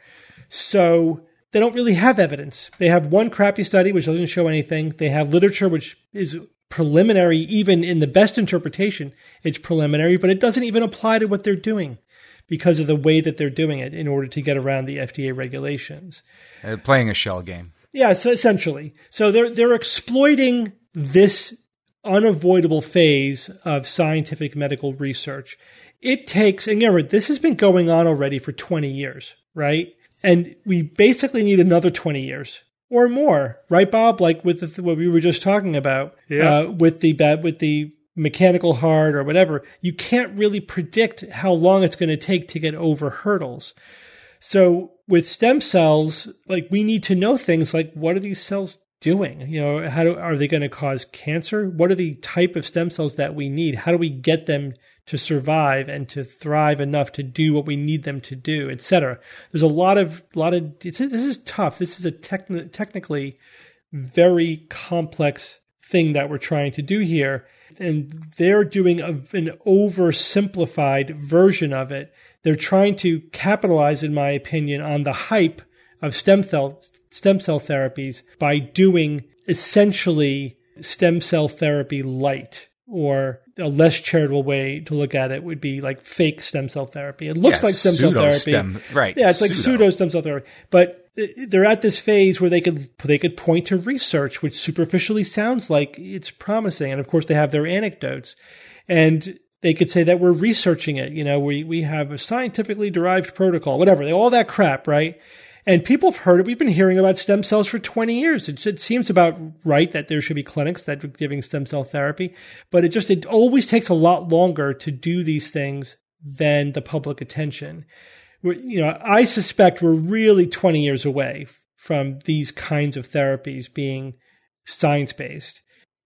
So they don't really have evidence. They have one crappy study which doesn't show anything. They have literature which is preliminary, even in the best interpretation, it's preliminary, but it doesn't even apply to what they're doing because of the way that they're doing it in order to get around the F D A regulations. Uh, playing a shell game. Yeah, so essentially. So they're they're exploiting this unavoidable phase of scientific medical research. It takes, and remember, this has been going on already for twenty years, right? And we basically need another twenty years or more, right, Bob? Like with the, what we were just talking about, Yeah. uh, with the with the mechanical heart or whatever. You can't really predict how long it's going to take to get over hurdles. So with stem cells, like we need to know things like what are these cells doing? You know, how do, are they going to cause cancer? What are the type of stem cells that we need? How do we get them to survive and to thrive enough to do what we need them to do, et cetera? There's a lot of, lot of, it's, this is tough. This is a techni- technically very complex thing that we're trying to do here. And they're doing a, an oversimplified version of it. They're trying to capitalize, in my opinion, on the hype of stem cell stem cell therapies by doing essentially stem cell therapy light, or a less charitable way to look at it would be like fake stem cell therapy. It looks Yeah, like stem cell therapy. pseudo-stem- right, Yeah, it's like pseudo. pseudo stem cell therapy. But they're at this phase where they could they could point to research, which superficially sounds like it's promising. And of course, they have their anecdotes. And they could say that we're researching it. You know, we, we have a scientifically derived protocol, whatever, all that crap, right? And people have heard it. We've been hearing about stem cells for twenty years. It, it seems about right that there should be clinics that are giving stem cell therapy, but it just, it always takes a lot longer to do these things than the public attention. We're, you know, I suspect we're really twenty years away from these kinds of therapies being science-based.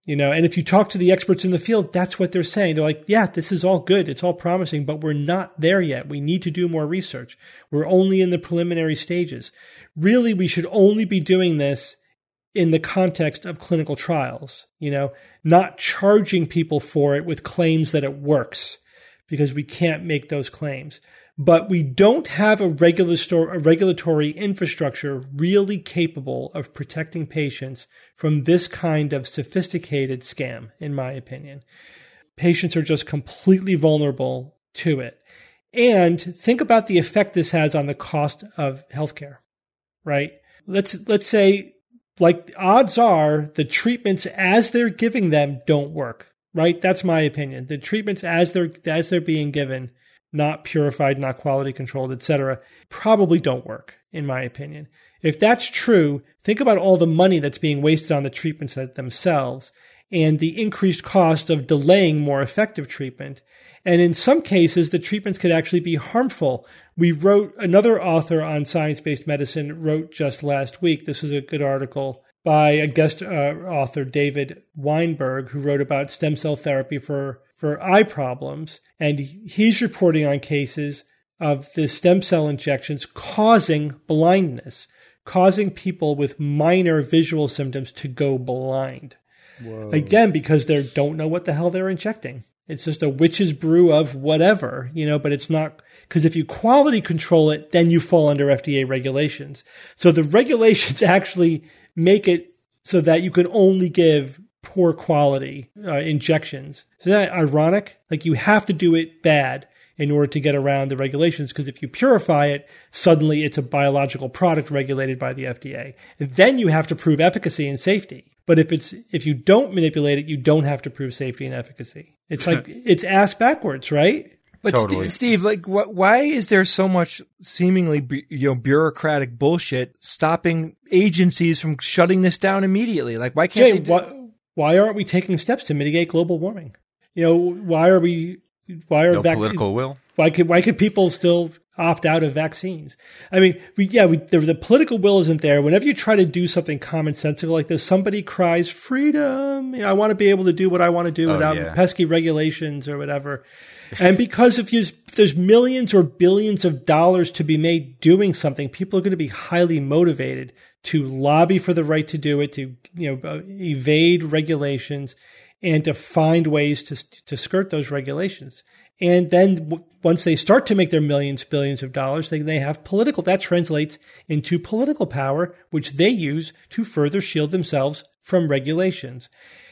You know, and if you talk to the experts in the field, that's what they're saying. They're like, yeah, this is all good. It's all promising, but we're not there yet. We need to do more research. We're only in the preliminary stages. Really, we should only be doing this in the context of clinical trials, you know, not charging people for it with claims that it works, because we can't make those claims. But we don't have a regulatory, a regulatory infrastructure really capable of protecting patients from this kind of sophisticated scam, in my opinion. Patients are just completely vulnerable to it. And think about the effect this has on the cost of healthcare, right? Let's, let's say, like, odds are the treatments as they're giving them don't work, right? That's my opinion. The treatments as they're, as they're being given, not purified, not quality controlled, et cetera, probably don't work, in my opinion. If that's true, think about all the money that's being wasted on the treatments themselves and the increased cost of delaying more effective treatment. And in some cases, the treatments could actually be harmful. We wrote, another author on science-based medicine wrote just last week, this was a good article by a guest uh, author, David Weinberg, who wrote about stem cell therapy for for eye problems, and he's reporting on cases of the stem cell injections causing blindness, causing people with minor visual symptoms to go blind. Whoa. Again, because they don't know what the hell they're injecting. It's just a witch's brew of whatever, you know, but it's not, because if you quality control it, then you fall under F D A regulations. So the regulations actually make it so that you can only give poor quality uh, injections. Isn't that ironic? Like, you have to do it bad in order to get around the regulations, because if you purify it, suddenly it's a biological product regulated by the F D A. And then you have to prove efficacy and safety. But if it's if you don't manipulate it, you don't have to prove safety and efficacy. It's like it's ass backwards, right? But totally. St- Steve, like, wh- why is there so much seemingly bu- you know bureaucratic bullshit stopping agencies from shutting this down immediately? Like, why can't Jay, they do- why, why aren't we taking steps to mitigate global warming? You know, why are we? Why are no vac- political will? Why could why could people still opt out of vaccines? I mean, we, yeah, we, the, the political will isn't there. Whenever you try to do something commonsensical like this, somebody cries freedom. You know, I want to be able to do what I want to do oh, without yeah. pesky regulations or whatever. And because if, you, if there's millions or billions of dollars to be made doing something, people are going to be highly motivated to lobby for the right to do it, to you know evade regulations, and to find ways to to skirt those regulations. And then w- once they start to make their millions, billions of dollars, they, they have political, that translates into political power, which they use to further shield themselves from regulations.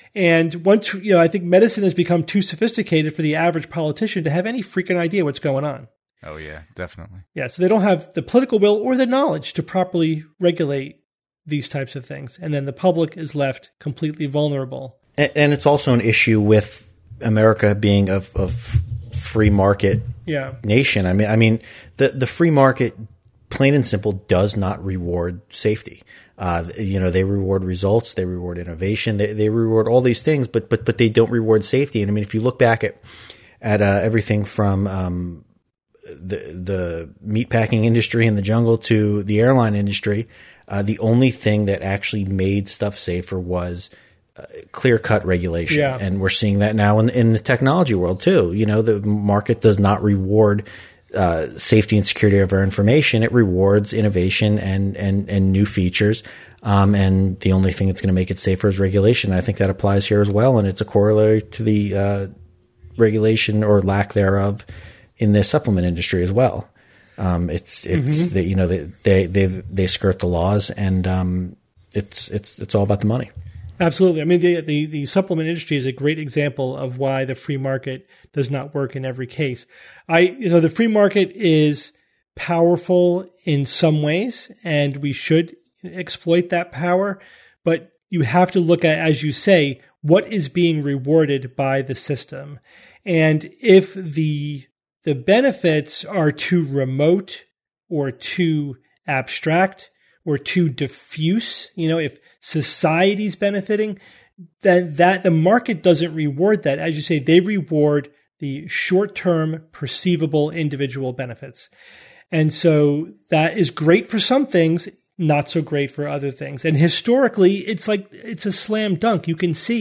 And once, you know, I think medicine has become too sophisticated for the average politician to have any freaking idea what's going on. Oh, yeah, definitely. Yeah, so they don't have the political will or the knowledge to properly regulate these types of things. And then the public is left completely vulnerable. And, and it's also an issue with America being a, a free market yeah. nation. I mean, I mean, the, the free market, plain and simple, does not reward safety. Uh, you know, they reward results, they reward innovation, they, they reward all these things, but, but, but they don't reward safety. And I mean, if you look back at, at, uh, everything from, um, the, the meatpacking industry in the jungle to the airline industry, uh, the only thing that actually made stuff safer was, uh, clear-cut regulation. Yeah. And we're seeing that now in, in the technology world too. You know, the market does not reward Uh, safety and security of our information. It rewards innovation and, and, and new features. Um, and the only thing that's going to make it safer is regulation. I think that applies here as well. And it's a corollary to the, uh, regulation or lack thereof in the supplement industry as well. Um, it's, it's, mm-hmm. the, you know, they, they, they, they skirt the laws and, um, it's, it's, it's all about the money. Absolutely. I mean, the, the the supplement industry is a great example of why the free market does not work in every case. I, you know, the free market is powerful in some ways, and we should exploit that power. But you have to look at, as you say, what is being rewarded by the system, and if the the benefits are too remote or too abstract or too diffuse, you know, if society's benefiting, then that the market doesn't reward that. As you say, they reward the short-term perceivable individual benefits. And so that is great for some things, not so great for other things. And historically, it's like, it's a slam dunk. You can see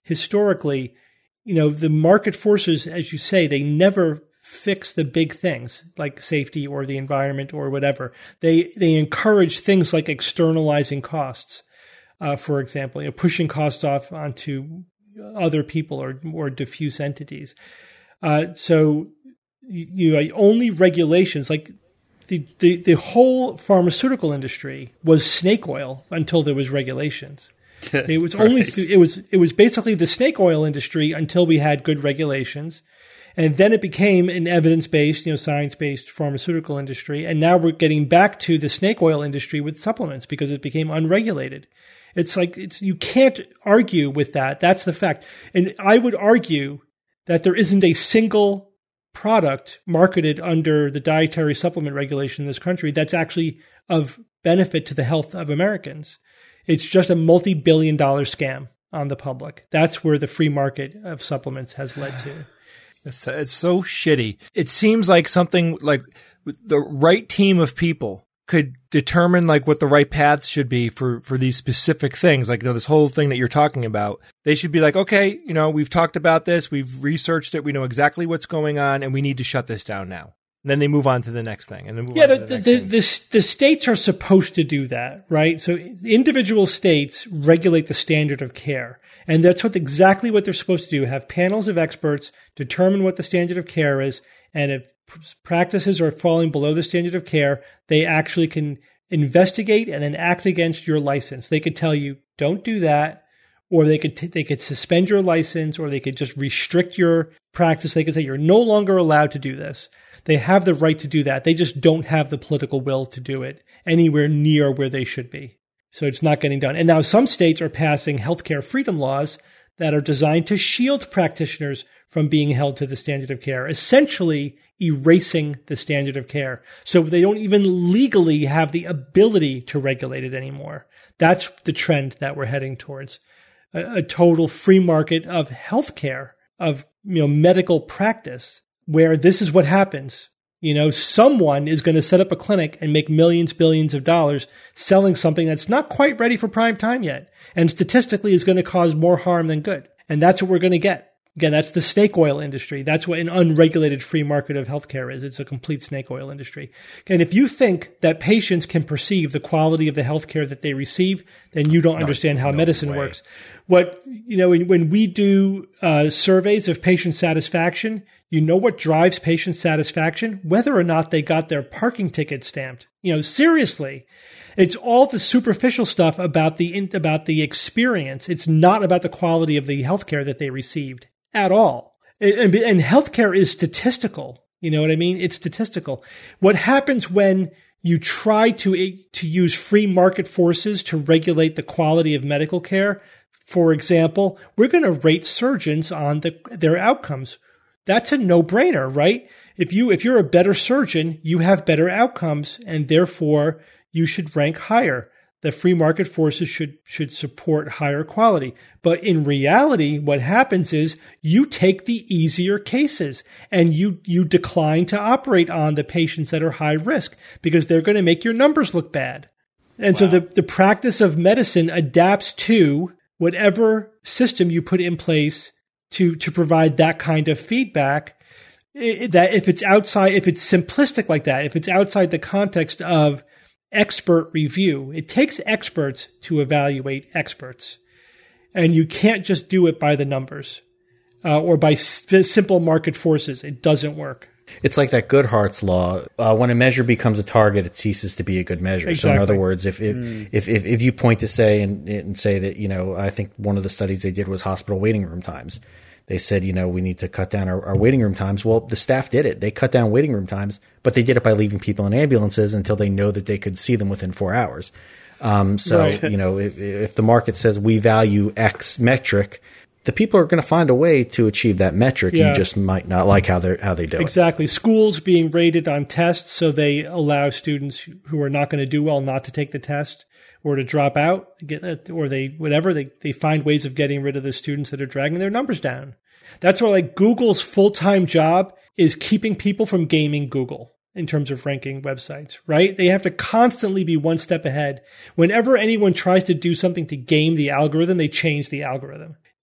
historically, you know, the market forces, as you say, they never fix the big things like safety or the environment or whatever. They they encourage things like externalizing costs, uh, for example, you know, pushing costs off onto other people or or diffuse entities. Uh, so you know, only regulations like the, the the whole pharmaceutical industry was snake oil until there was regulations. It was only Right. th- it was it was basically the snake oil industry until we had good regulations. And then it became an evidence-based, you know, science-based pharmaceutical industry. And now we're getting back to the snake oil industry with supplements because it became unregulated. It's like, it's, you can't argue with that. That's the fact. And I would argue that there isn't a single product marketed under the dietary supplement regulation in this country that's actually of benefit to the health of Americans. It's just a multi-billion dollar scam on the public. That's where the free market of supplements has led to. It's, it's so shitty. It seems like something like the right team of people could determine like what the right paths should be for, for these specific things. Like, you know, this whole thing that you're talking about, they should be like, okay, you know, we've talked about this. We've researched it. We know exactly what's going on and we need to shut this down now. And then they move on to the next thing. And then move Yeah, on the, to the, the, next the, thing. the, the states are supposed to do that, right? So individual states regulate the standard of care. And that's what exactly what they're supposed to do, have panels of experts determine what the standard of care is. And if practices are falling below the standard of care, they actually can investigate and then act against your license. They could tell you, don't do that. Or they could t- they could suspend your license, or they could just restrict your practice. They could say you're no longer allowed to do this. They have the right to do that. They just don't have the political will to do it anywhere near where they should be. So it's not getting done. And now some states are passing healthcare freedom laws that are designed to shield practitioners from being held to the standard of care, essentially erasing the standard of care. So they don't even legally have the ability to regulate it anymore. That's the trend that we're heading towards. A, a total free market of healthcare, of, you know, medical practice, where this is what happens. You know, someone is going to set up a clinic and make millions, billions of dollars selling something that's not quite ready for prime time yet. And statistically is going to cause more harm than good. And that's what we're going to get. Again, that's the snake oil industry. That's what an unregulated free market of healthcare is. It's a complete snake oil industry. And if you think that patients can perceive the quality of the healthcare that they receive, then you don't no, understand how no medicine way. works. What, you know, when, when we do uh, surveys of patient satisfaction, you know what drives patient satisfaction? Whether or not they got their parking ticket stamped. You know, seriously. It's all the superficial stuff about the about the experience. It's not about the quality of the healthcare that they received at all. And, and healthcare is statistical. You know what I mean? It's statistical. What happens when you try to to use free market forces to regulate the quality of medical care? For example, we're going to rate surgeons on the, their outcomes. That's a no-brainer, right? If you if you're a better surgeon, you have better outcomes, and therefore you should rank higher. The free market forces should should support higher quality. But in reality, what happens is you take the easier cases and you you decline to operate on the patients that are high risk because they're going to make your numbers look bad. And wow. so the, the practice of medicine adapts to whatever system you put in place to to provide that kind of feedback. It, that if it's outside, if it's simplistic like that, if it's outside the context of expert review, it takes experts to evaluate experts. And you can't just do it by the numbers uh, or by s- simple market forces. It doesn't work. It's like that Goodhart's law. Uh, when a measure becomes a target, it ceases to be a good measure. Exactly. So in other words, if if, mm. if if if you point to say and, and say that, you know, I think one of the studies they did was hospital waiting room times. They said, you know, we need to cut down our, our waiting room times. Well, the staff did it. They cut down waiting room times, but they did it by leaving people in ambulances until they know that they could see them within four hours. Um, so, right. you know, if, if the market says we value X metric, the people are going to find a way to achieve that metric. Yeah. You just might not like how they how they do exactly. it. Exactly. Schools being rated on tests, so they allow students who are not going to do well not to take the test or to drop out, get or they whatever they they find ways of getting rid of the students that are dragging their numbers down. That's why, like, Google's full-time job is keeping people from gaming Google in terms of ranking websites, right? They have to constantly be one step ahead. Whenever anyone tries to do something to game the algorithm, they change the algorithm.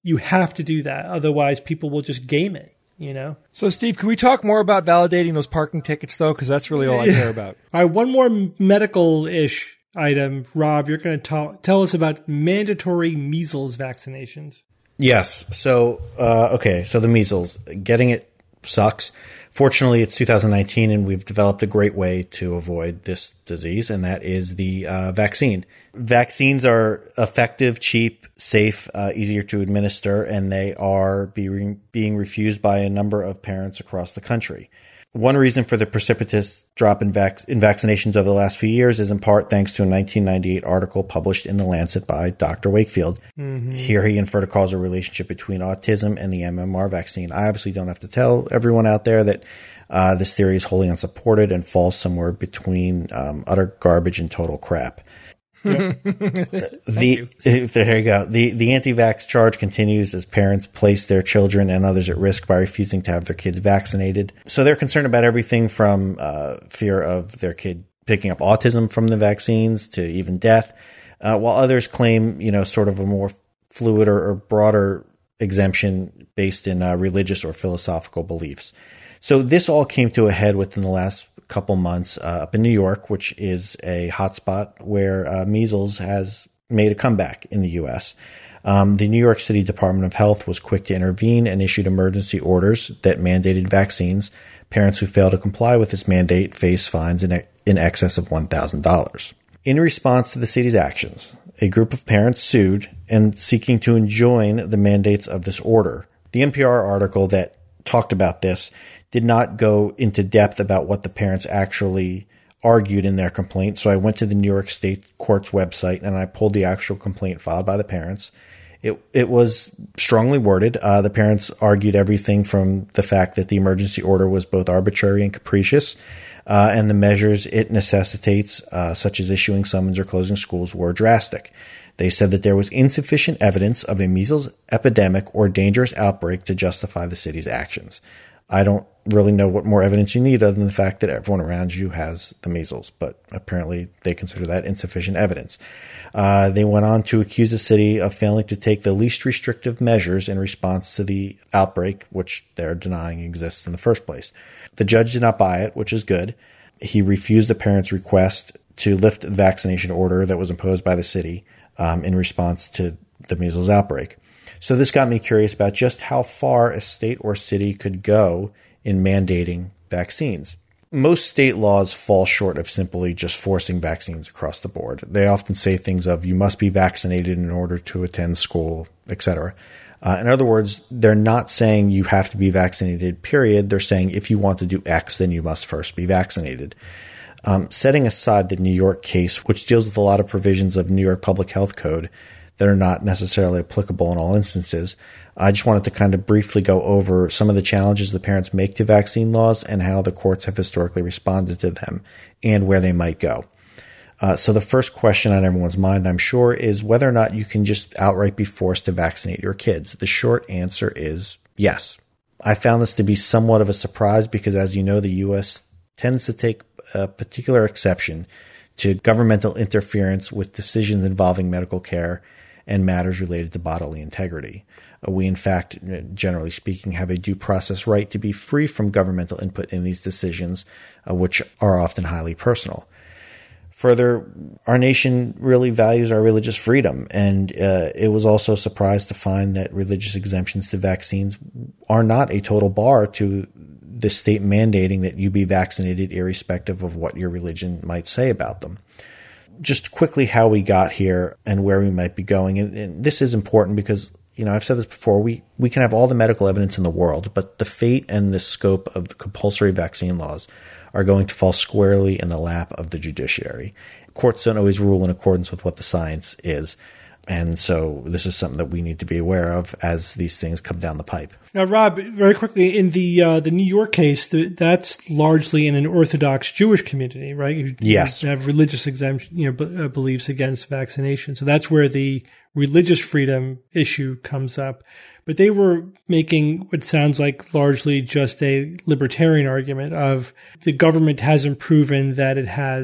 you have to do that. Otherwise, people will just game it, you know? So, Steve, can we talk more about validating those parking tickets, though? Because that's really all I care about. All right, one more medical-ish item. Rob, you're going to tell us about mandatory measles vaccinations. Yes. So, uh, okay. So the measles, getting it sucks. Fortunately, it's two thousand nineteen, and we've developed a great way to avoid this disease, and that is the uh, vaccine. Vaccines are effective, cheap, safe, uh, easier to administer, and they are being being refused by a number of parents across the country. One reason for the precipitous drop in, vac- in vaccinations over the last few years is in part thanks to a nineteen ninety-eight article published in The Lancet by Doctor Wakefield. Mm-hmm. Here he inferred a causal relationship between autism and the M M R vaccine. I obviously don't have to tell everyone out there that uh, this theory is wholly unsupported and falls somewhere between um, utter garbage and total crap. Yep. the you. There you go. The the anti-vax charge continues as parents place their children and others at risk by refusing to have their kids vaccinated. So they're concerned about everything from uh, fear of their kid picking up autism from the vaccines to even death, uh, while others claim, you know, sort of a more fluid or, or broader exemption based in uh, religious or philosophical beliefs. So this all came to a head within the last couple months uh, up in New York, which is a hotspot where uh, measles has made a comeback in the U S. Um, the New York City Department of Health was quick to intervene and issued emergency orders that mandated vaccines. Parents who fail to comply with this mandate face fines in, in excess of one thousand dollars. In response to the city's actions, a group of parents sued and seeking to enjoin the mandates of this order. The N P R article that talked about this did not go into depth about what the parents actually argued in their complaint. So I went to the New York State Court's website and I pulled the actual complaint filed by the parents. It it was strongly worded. Uh, the parents argued everything from the fact that the emergency order was both arbitrary and capricious, uh, and the measures it necessitates, uh, such as issuing summons or closing schools, were drastic. They said that there was insufficient evidence of a measles epidemic or dangerous outbreak to justify the city's actions. I don't really know what more evidence you need other than the fact that everyone around you has the measles, but apparently they consider that insufficient evidence. Uh, they went on to accuse the city of failing to take the least restrictive measures in response to the outbreak, which they're denying exists in the first place. The judge did not buy it, which is good. He refused the parents' request to lift the vaccination order that was imposed by the city um, in response to the measles outbreak. So this got me curious about just how far a state or city could go in mandating vaccines. Most state laws fall short of simply just forcing vaccines across the board. They often say things of, you must be vaccinated in order to attend school, et cetera. Uh, in other words, they're not saying you have to be vaccinated, period. They're saying if you want to do X, then you must first be vaccinated. Um, setting aside the New York case, which deals with a lot of provisions of New York Public Health Code that are not necessarily applicable in all instances, I just wanted to kind of briefly go over some of the challenges the parents make to vaccine laws and how the courts have historically responded to them and where they might go. Uh, so the first question on everyone's mind, I'm sure, is whether or not you can just outright be forced to vaccinate your kids. The short answer is yes. I found this to be somewhat of a surprise because, as you know, the U S tends to take a particular exception to governmental interference with decisions involving medical care and matters related to bodily integrity. Uh, we, in fact, generally speaking, have a due process right to be free from governmental input in these decisions, uh, which are often highly personal. Further, our nation really values our religious freedom, and uh, it was also a surprise to find that religious exemptions to vaccines are not a total bar to the state mandating that you be vaccinated irrespective of what your religion might say about them. Just quickly how we got here and where we might be going. And, and this is important because, you know, I've said this before, we, we can have all the medical evidence in the world, but the fate and the scope of the compulsory vaccine laws are going to fall squarely in the lap of the judiciary. Courts don't always rule in accordance with what the science is. And so this is something that we need to be aware of as these things come down the pipe. Now, Rob, very quickly, in the uh, the New York case, the, that's largely in an Orthodox Jewish community, right? You, yes. You have religious exemption, you know, b- uh, beliefs against vaccination. So that's where the religious freedom issue comes up. But they were making what sounds like largely just a libertarian argument of the government hasn't proven that it has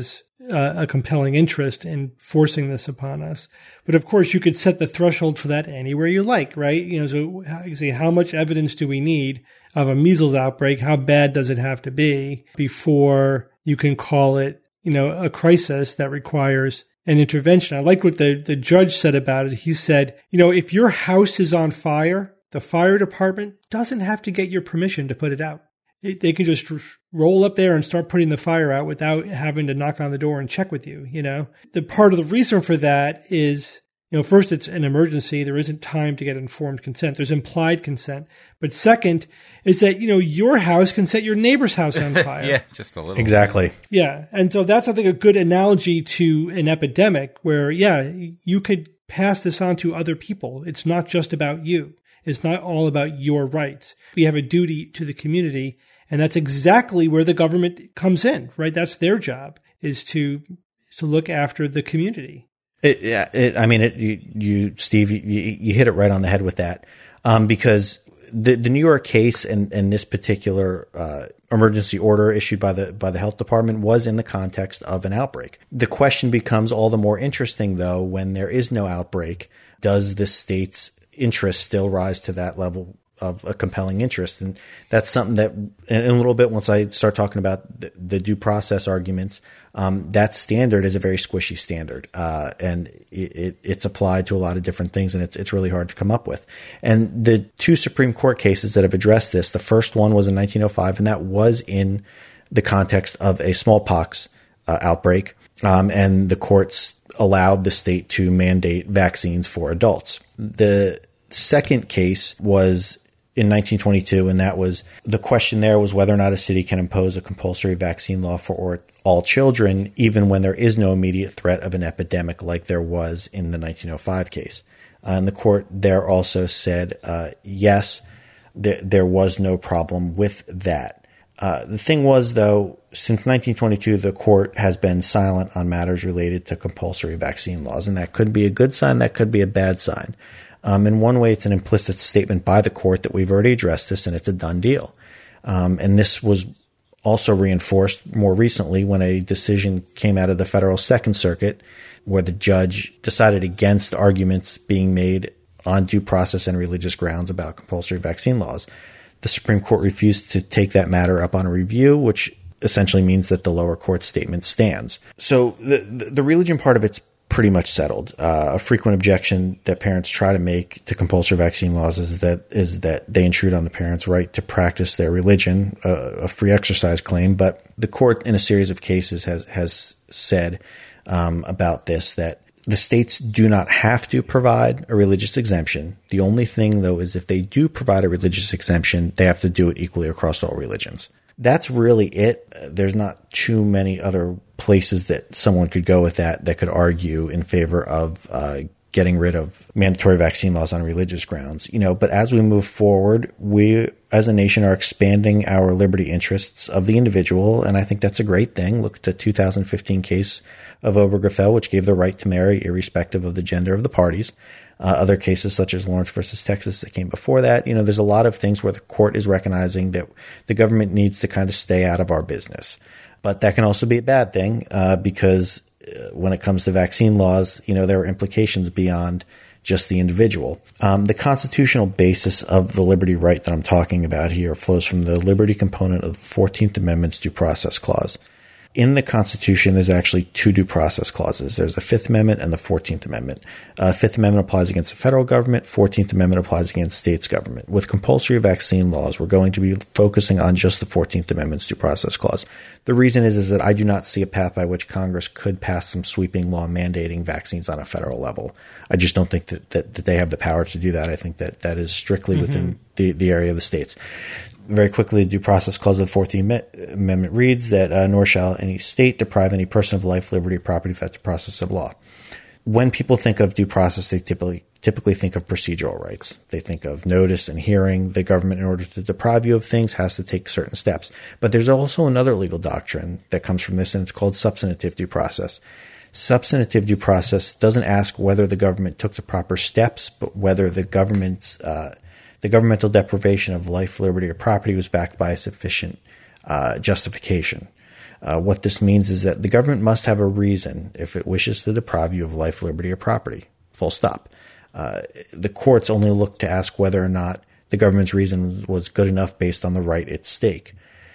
uh, a compelling interest in forcing this upon us. But of course, you could set the threshold for that anywhere you like, right? You know, so you say, how much evidence do we need of a measles outbreak? How bad does it have to be before you can call it, you know, a crisis that requires an intervention? I like what the, the judge said about it. He said, you know, if your house is on fire, the fire department doesn't have to get your permission to put it out. They can just roll up there and start putting the fire out without having to knock on the door and check with you, you know. The part of the reason for that is, you know, first, it's an emergency. There isn't time to get informed consent. There's implied consent. But second, is that, you know, your house can set your neighbor's house on fire. Yeah, just a little. Exactly. Yeah. And so that's, I think, a good analogy to an epidemic where, yeah, you could pass this on to other people. It's not just about you. It's not all about your rights. We have a duty to the community. And that's exactly where the government comes in, right? That's their job, is to to look after the community. It, yeah, it, I mean, it, you, you, Steve, you, you hit it right on the head with that, um, because the the New York case and, and this particular uh, emergency order issued by the by the health department was in the context of an outbreak. The question becomes all the more interesting, though, when there is no outbreak. Does the state's interest still rise to that level of a compelling interest? And that's something that in a little bit, once I start talking about the, the due process arguments, um, that standard is a very squishy standard. Uh, and it, it, it's applied to a lot of different things, and it's, it's really hard to come up with. And the two Supreme Court cases that have addressed this, the first one was in nineteen oh five, and that was in the context of a smallpox uh, outbreak. Um, and the courts allowed the state to mandate vaccines for adults. The second case was in nineteen twenty-two, and that was the question there was whether or not a city can impose a compulsory vaccine law for all children, even when there is no immediate threat of an epidemic like there was in the nineteen oh five case. Uh, and the court there also said, uh, yes, th- there was no problem with that. Uh, the thing was, though, since nineteen twenty-two, the court has been silent on matters related to compulsory vaccine laws, and that could be a good sign, that could be a bad sign. Um, in one way, it's an implicit statement by the court that we've already addressed this and it's a done deal. Um, and this was also reinforced more recently when a decision came out of the Federal Second Circuit where the judge decided against arguments being made on due process and religious grounds about compulsory vaccine laws. The Supreme Court refused to take that matter up on a review, which essentially means that the lower court statement stands. So the, the, the religion part of it's pretty much settled. Uh, a frequent objection that parents try to make to compulsory vaccine laws is that is that they intrude on the parents' right to practice their religion, uh, a free exercise claim. But the court, in a series of cases, has has said um, about this that the states do not have to provide a religious exemption. The only thing, though, is if they do provide a religious exemption, they have to do it equally across all religions. That's really it. There's not too many other places that someone could go with that that could argue in favor of uh, getting rid of mandatory vaccine laws on religious grounds. You know, but as we move forward, we as a nation are expanding our liberty interests of the individual, and I think that's a great thing. Look at the two thousand fifteen case of Obergefell, which gave the right to marry irrespective of the gender of the parties. Uh, other cases such as Lawrence versus Texas that came before that. You know, there's a lot of things where the court is recognizing that the government needs to kind of stay out of our business. But that can also be a bad thing uh, because uh, when it comes to vaccine laws, you know, there are implications beyond just the individual. Um, the constitutional basis of the liberty right that I'm talking about here flows from the liberty component of the fourteenth Amendment's due process clause. In the Constitution, there's actually two due process clauses. There's the Fifth Amendment and the fourteenth Amendment. Uh, Fifth Amendment applies against the federal government. fourteenth Amendment applies against states' government. With compulsory vaccine laws, we're going to be focusing on just the fourteenth Amendment's due process clause. The reason is, is that I do not see a path by which Congress could pass some sweeping law mandating vaccines on a federal level. I just don't think that, that, that they have the power to do that. I think that that is strictly mm-hmm. within the, the area of the states. Very quickly, the due process clause of the fourteenth Amendment reads that uh, nor shall any state deprive any person of life, liberty, or property without the process of law. When people think of due process, they typically typically think of procedural rights. They think of notice and hearing. The government, in order to deprive you of things, has to take certain steps. But there's also another legal doctrine that comes from this, and it's called substantive due process. Substantive due process doesn't ask whether the government took the proper steps, but whether the government's uh, the governmental deprivation of life, liberty, or property was backed by a sufficient uh, justification. Uh, what this means is that the government must have a reason if it wishes to deprive you of life, liberty, or property. Full stop. Uh, the courts only look to ask whether or not the government's reason was good enough based on the right at stake.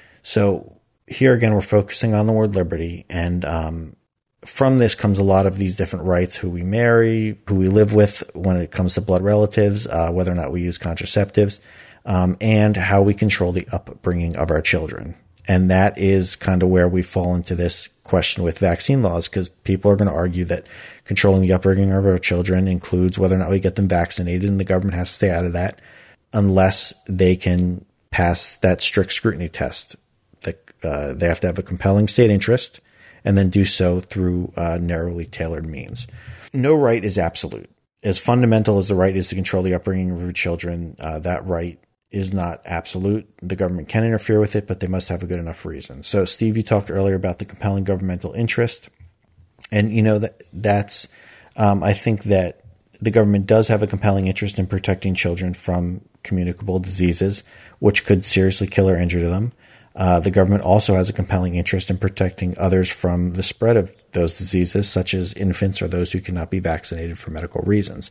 So here again, we're focusing on the word liberty, and um, from this comes a lot of these different rights: who we marry, who we live with when it comes to blood relatives, uh, whether or not we use contraceptives, um, and how we control the upbringing of our children. And that is kind of where we fall into this question with vaccine laws, because people are going to argue that controlling the upbringing of our children includes whether or not we get them vaccinated, and the government has to stay out of that unless they can pass that strict scrutiny test. That uh, they have to have a compelling state interest, and then do so through uh, narrowly tailored means. No right is absolute. As fundamental as the right is to control the upbringing of your children, uh, that right is not absolute. The government can interfere with it, but they must have a good enough reason. So, Steve, you talked earlier about the compelling governmental interest. And, you know, that that's, um, I think that the government does have a compelling interest in protecting children from communicable diseases, which could seriously kill or injure them. Uh, the government also has a compelling interest in protecting others from the spread of those diseases, such as infants or those who cannot be vaccinated for medical reasons.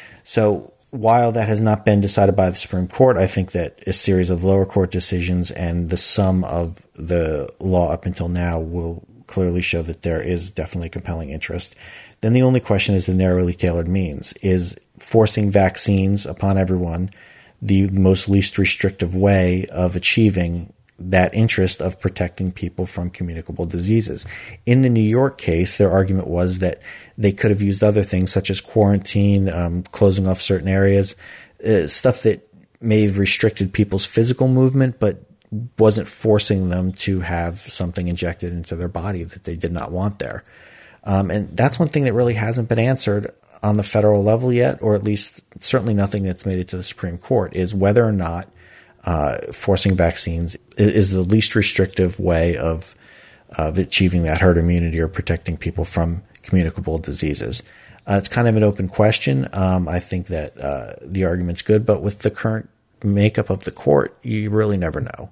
So while that has not been decided by the Supreme Court, I think that a series of lower court decisions and the sum of the law up until now will clearly show that there is definitely a compelling interest. Then the only question is the narrowly tailored means. Is forcing vaccines upon everyone the most least restrictive way of achieving that interest of protecting people from communicable diseases? In the New York case, their argument was that they could have used other things such as quarantine, um, closing off certain areas, uh, stuff that may have restricted people's physical movement, but wasn't forcing them to have something injected into their body that they did not want there. Um, and that's one thing that really hasn't been answered on the federal level yet, or at least certainly nothing that's made it to the Supreme Court, is whether or not Uh, forcing vaccines is the least restrictive way of of achieving that herd immunity or protecting people from communicable diseases. Uh, it's kind of an open question. Um, I think that uh, the argument's good, but with the current makeup of the court, you really never know.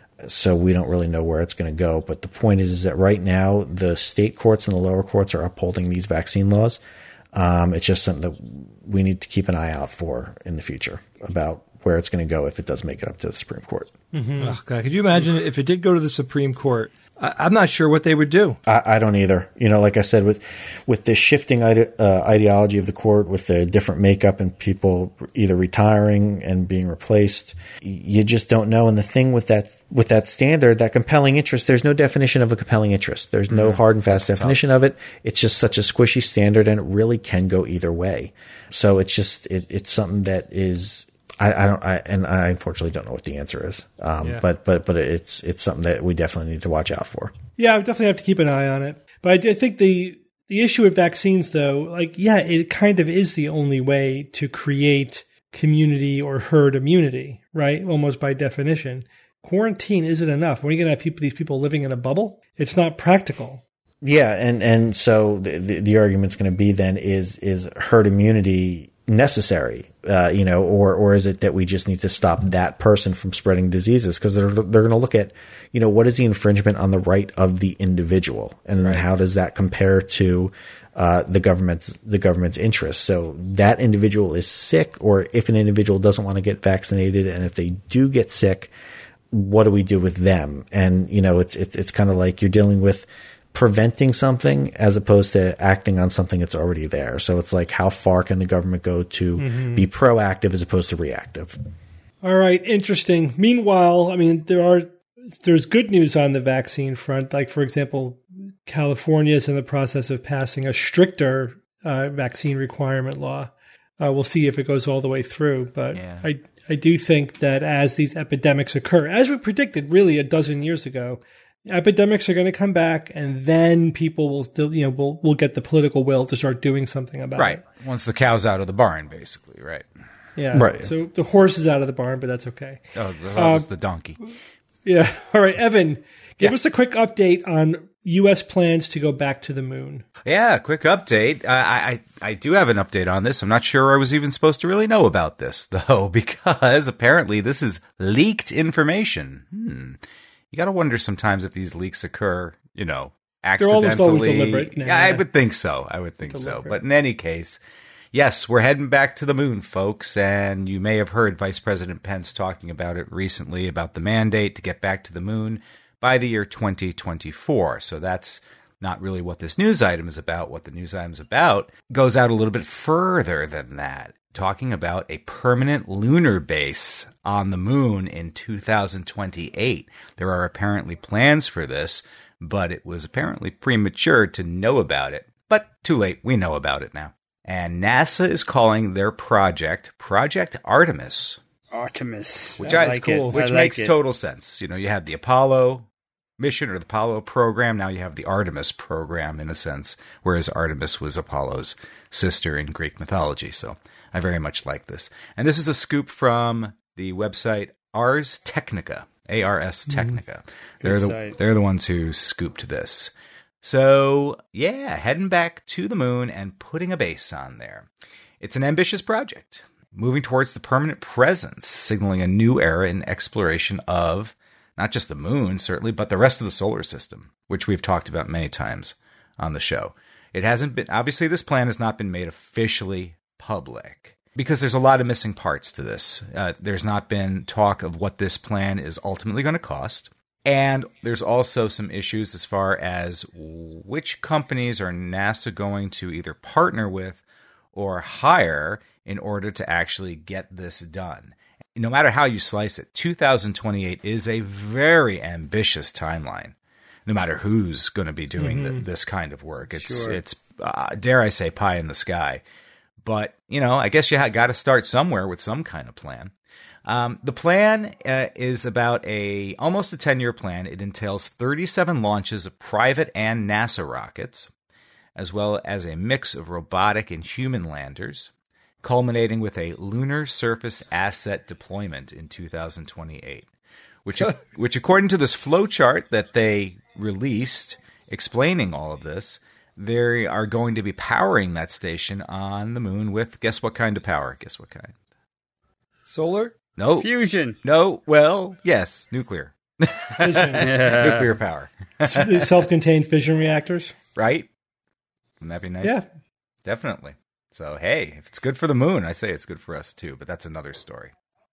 So we don't really know where it's going to go. But the point is, is that right now the state courts and the lower courts are upholding these vaccine laws. Um, it's just something that we need to keep an eye out for in the future about where it's going to go if it does make it up to the Supreme Court. Mm-hmm. Oh, God, could you imagine if it did go to the Supreme Court? I, I'm not sure what they would do. I, I don't either. You know, like I said, with with the shifting ide- uh, ideology of the court, with the different makeup and people either retiring and being replaced, you just don't know. And the thing with that with that standard, that compelling interest, there's no definition of a compelling interest. There's no mm-hmm. hard and fast That's definition tough. of it. It's just such a squishy standard, and it really can go either way. So it's just it, it's something that is. I, I don't, I, and I unfortunately don't know what the answer is. Um, yeah. but, but, but it's, it's something that we definitely need to watch out for. Yeah, I definitely have to keep an eye on it. But I, I think the, the issue with vaccines though, like, yeah, it kind of is the only way to create community or herd immunity, right? Almost by definition. Quarantine isn't enough. When are you going to have people, these people living in a bubble? It's not practical. Yeah. And, and so the, the, the argument's going to be then is, is herd immunity necessary, uh, you know, or, or is it that we just need to stop that person from spreading diseases? Cause they're, they're going to look at, you know, what is the infringement on the right of the individual? And right. how does that compare to, uh, the government's, the government's interests? So that individual is sick, or if an individual doesn't want to get vaccinated, and if they do get sick, what do we do with them? And, you know, it's, it's, it's kind of like you're dealing with preventing something as opposed to acting on something that's already there. So it's like, how far can the government go to mm-hmm. be proactive as opposed to reactive? All right. Interesting. Meanwhile, I mean, there are, there's good news on the vaccine front. Like, for example, California is in the process of passing a stricter uh, vaccine requirement law. Uh, we'll see if it goes all the way through. But yeah. I, I do think that as these epidemics occur, as we predicted really a dozen years ago, epidemics are going to come back, and then people will still, you know, will will get the political will to start doing something about right. it. Right. Once the cow's out of the barn, basically, right? Yeah. Right. So the horse is out of the barn, but that's okay. Oh, that was um, the donkey. Yeah. All right, Evan, give yeah. us a quick update on U S plans to go back to the moon. Yeah, quick update. I, I I do have an update on this. I'm not sure I was even supposed to really know about this, though, because apparently this is leaked information. Hmm. you got to wonder sometimes if these leaks occur, you know, They're almost always accidentally. deliberate now. Yeah, I would think so. I would think Deliberate. so. But in any case, yes, we're heading back to the moon, folks. And you may have heard Vice President Pence talking about it recently, about the mandate to get back to the moon by the year twenty twenty-four. So that's not really what this news item is about. What the news item is about goes out a little bit further than that, talking about a permanent lunar base on the moon in two thousand twenty-eight. There are apparently plans for this, but it was apparently premature to know about it. But too late, we know about it now. And NASA is calling their project Project Artemis. Artemis. Which, I I, like cool. it. which I like makes it. total sense. You know, you had the Apollo mission or the Apollo program. Now you have the Artemis program in a sense, whereas Artemis was Apollo's sister in Greek mythology. So I very much like this. And this is a scoop from the website Ars Technica, A R S Technica. Mm, they're the site. they're the ones who scooped this. So yeah, heading back to the moon and putting a base on there. It's an ambitious project, moving towards the permanent presence, signaling a new era in exploration of not just the moon, certainly, but the rest of the solar system, which we've talked about many times on the show. It hasn't been, obviously, this plan has not been made officially public because there's a lot of missing parts to this. Uh, there's not been talk of what this plan is ultimately going to cost. And there's also some issues as far as which companies are NASA going to either partner with or hire in order to actually get this done. No matter how you slice it, two thousand twenty-eight is a very ambitious timeline. No matter who's going to be doing mm-hmm. the, this kind of work, it's Sure. it's uh, dare I say pie in the sky. But you know, I guess you ha- got to start somewhere with some kind of plan. Um, the plan uh, is about a almost a ten-year plan. It entails thirty-seven launches of private and NASA rockets, as well as a mix of robotic and human landers, culminating with a lunar surface asset deployment in two thousand twenty-eight, which, which according to this flowchart that they released explaining all of this, they are going to be powering that station on the moon with, guess what kind of power? Guess what kind? Solar? No. Fusion. No, well, yes, nuclear. Fission. Nuclear power. Self-contained fission reactors. Right? Wouldn't that be nice? Yeah. Definitely. So, hey, if it's good for the moon, I say it's good for us too, but that's another story.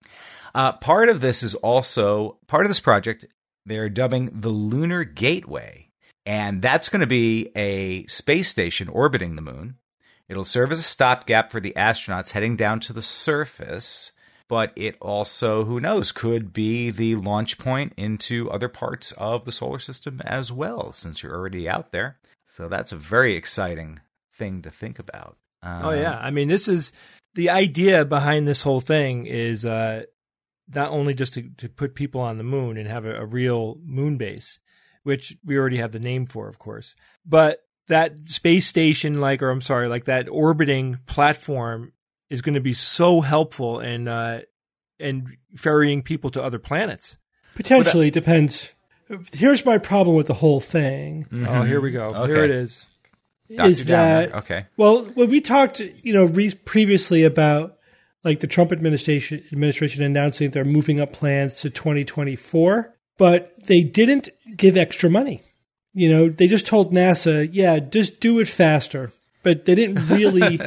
Uh, part of this is also, part of this project, they're dubbing the Lunar Gateway, and that's going to be a space station orbiting the moon. It'll serve as a stopgap for the astronauts heading down to the surface, but it also, who knows, could be the launch point into other parts of the solar system as well, since you're already out there. So that's a very exciting thing to think about. Um, Oh, yeah. I mean, this is the idea behind this whole thing is uh, not only just to, to put people on the moon and have a, a real moon base, which we already have the name for, of course, but that space station, like, or I'm sorry, like that orbiting platform is going to be so helpful in, uh, in ferrying people to other planets. Potentially, depends. Here's my problem with the whole thing. Mm-hmm. Oh, here we go. Okay. Here it is. Doctor Is that Downer. Okay. Well, when we talked, you know, re- previously about like the Trump administration administration announcing they're moving up plans to twenty twenty-four, but they didn't give extra money. You know, they just told NASA, yeah, just do it faster, but they didn't really.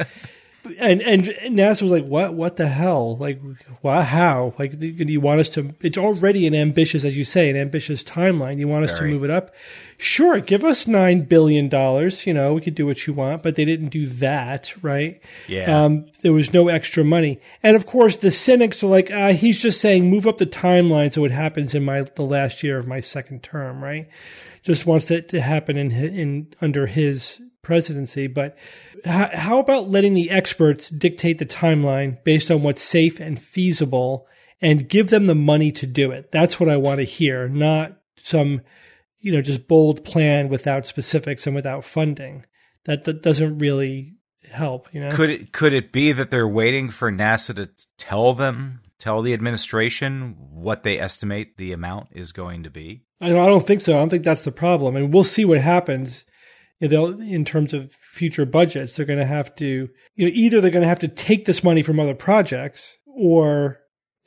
And and NASA was like, what? What the hell? Like, why? How? Like, do you want us to? It's already an ambitious, as you say, an ambitious timeline. You want us Very. to move it up? Sure, give us nine billion dollars. You know, we could do what you want, but they didn't do that, right? Yeah. Um, there was no extra money, and of course, the cynics are like, ah, he's just saying move up the timeline so it happens in my the last year of my second term, right? Just wants it to happen in in under his presidency, but how, how about letting the experts dictate the timeline based on what's safe and feasible and give them the money to do it? That's what I want to hear, not some, you know, just bold plan without specifics and without funding. That, that doesn't really help, you know? Could it, could it be that they're waiting for NASA to tell them, tell the administration what they estimate the amount is going to be? I don't, I don't think so. I don't think that's the problem. And we'll see what happens. You know, in terms of future budgets, they're going to have to, you know, either they're going to have to take this money from other projects or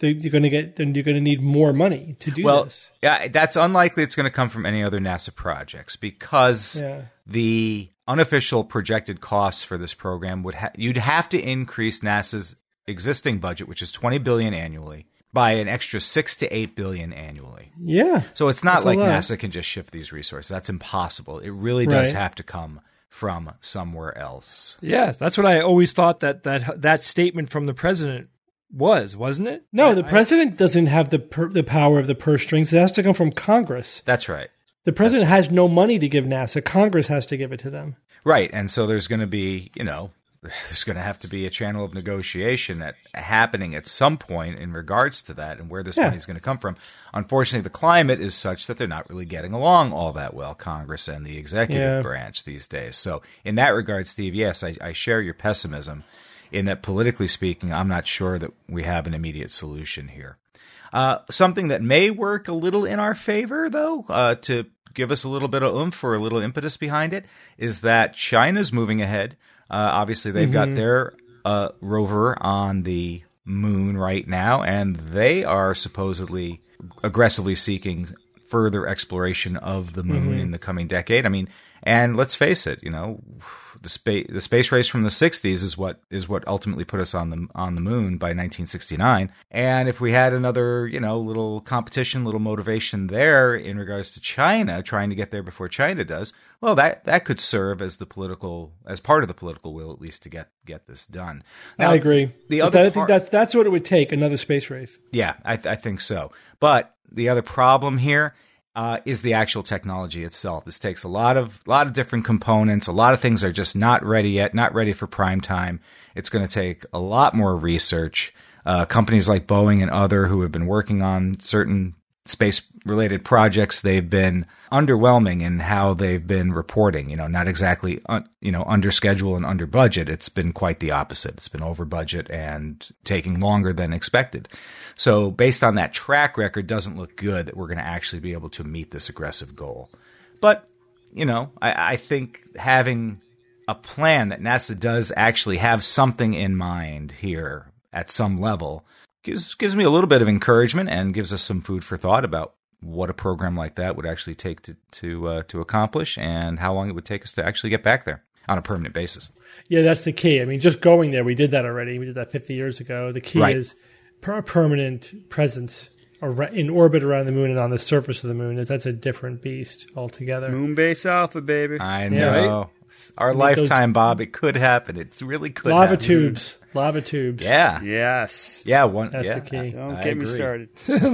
you're going to get, then you're going to need more money to do well, this. Yeah, that's unlikely it's going to come from any other NASA projects because Yeah. the unofficial projected costs for this program would ha- you'd have to increase NASA's existing budget, which is twenty billion dollars annually, by an extra six to eight billion dollars annually. Yeah. So it's not That's a like lot. NASA can just shift these resources. That's impossible. It really does Right. have to come from somewhere else. Yeah, that's what I always thought that that that statement from the president was, wasn't it? No, I- the president doesn't have the per, the power of the purse strings. It has to come from Congress. That's right. The president has no money to give NASA. Congress has to give it to them. Right. And so there's going to be, you know, there's going to have to be a channel of negotiation at, happening at some point in regards to that and where this Yeah. money is going to come from. Unfortunately, the climate is such that they're not really getting along all that well, Congress and the executive Yeah. branch these days. So in that regard, Steve, yes, I, I share your pessimism in that politically speaking, I'm not sure that we have an immediate solution here. Uh, something that may work a little in our favor, though, uh, to give us a little bit of oomph or a little impetus behind it, is that China's moving ahead. Uh, obviously, they've got their uh, rover on the moon right now, and they are supposedly aggressively seeking further exploration of the moon in the coming decade. I mean, and let's face it, you know, the space the space race from the sixties is what is what ultimately put us on the on the moon by nineteen sixty-nine. And if we had another, you know, little competition, little motivation there in regards to China trying to get there before China does, well, that that could serve as the political as part of the political will, at least, to get get this done. Now, I agree. The But other I part- think that's that's what it would take, another space race. Yeah, I, I think so. But the other problem here uh, is the actual technology itself. This takes a lot of lot of different components. A lot of things are just not ready yet, not ready for prime time. It's going to take a lot more research. Uh, companies like Boeing and other who have been working on certain space-related projects, they've been underwhelming in how they've been reporting. You know, not exactly un, you know under schedule and under budget. It's been quite the opposite. It's been over budget and taking longer than expected. So, based on that track record, doesn't look good that we're going to actually be able to meet this aggressive goal. But you know, I, I think having a plan that NASA does actually have something in mind here at some level gives gives me a little bit of encouragement and gives us some food for thought about what a program like that would actually take to to uh, to accomplish and how long it would take us to actually get back there on a permanent basis. Yeah, that's the key. I mean, just going there, we did that already. We did that fifty years ago. The key Right. is per- permanent presence ar- in orbit around the moon and on the surface of the moon. That's a different beast altogether. Moon base alpha, baby. I Yeah, know. Our lifetime, Bob. It could happen. It really could Lava happen. tubes. Lava tubes. Yeah. Yes. Yeah. One. That's yeah. the key. Don't I get me agree. started.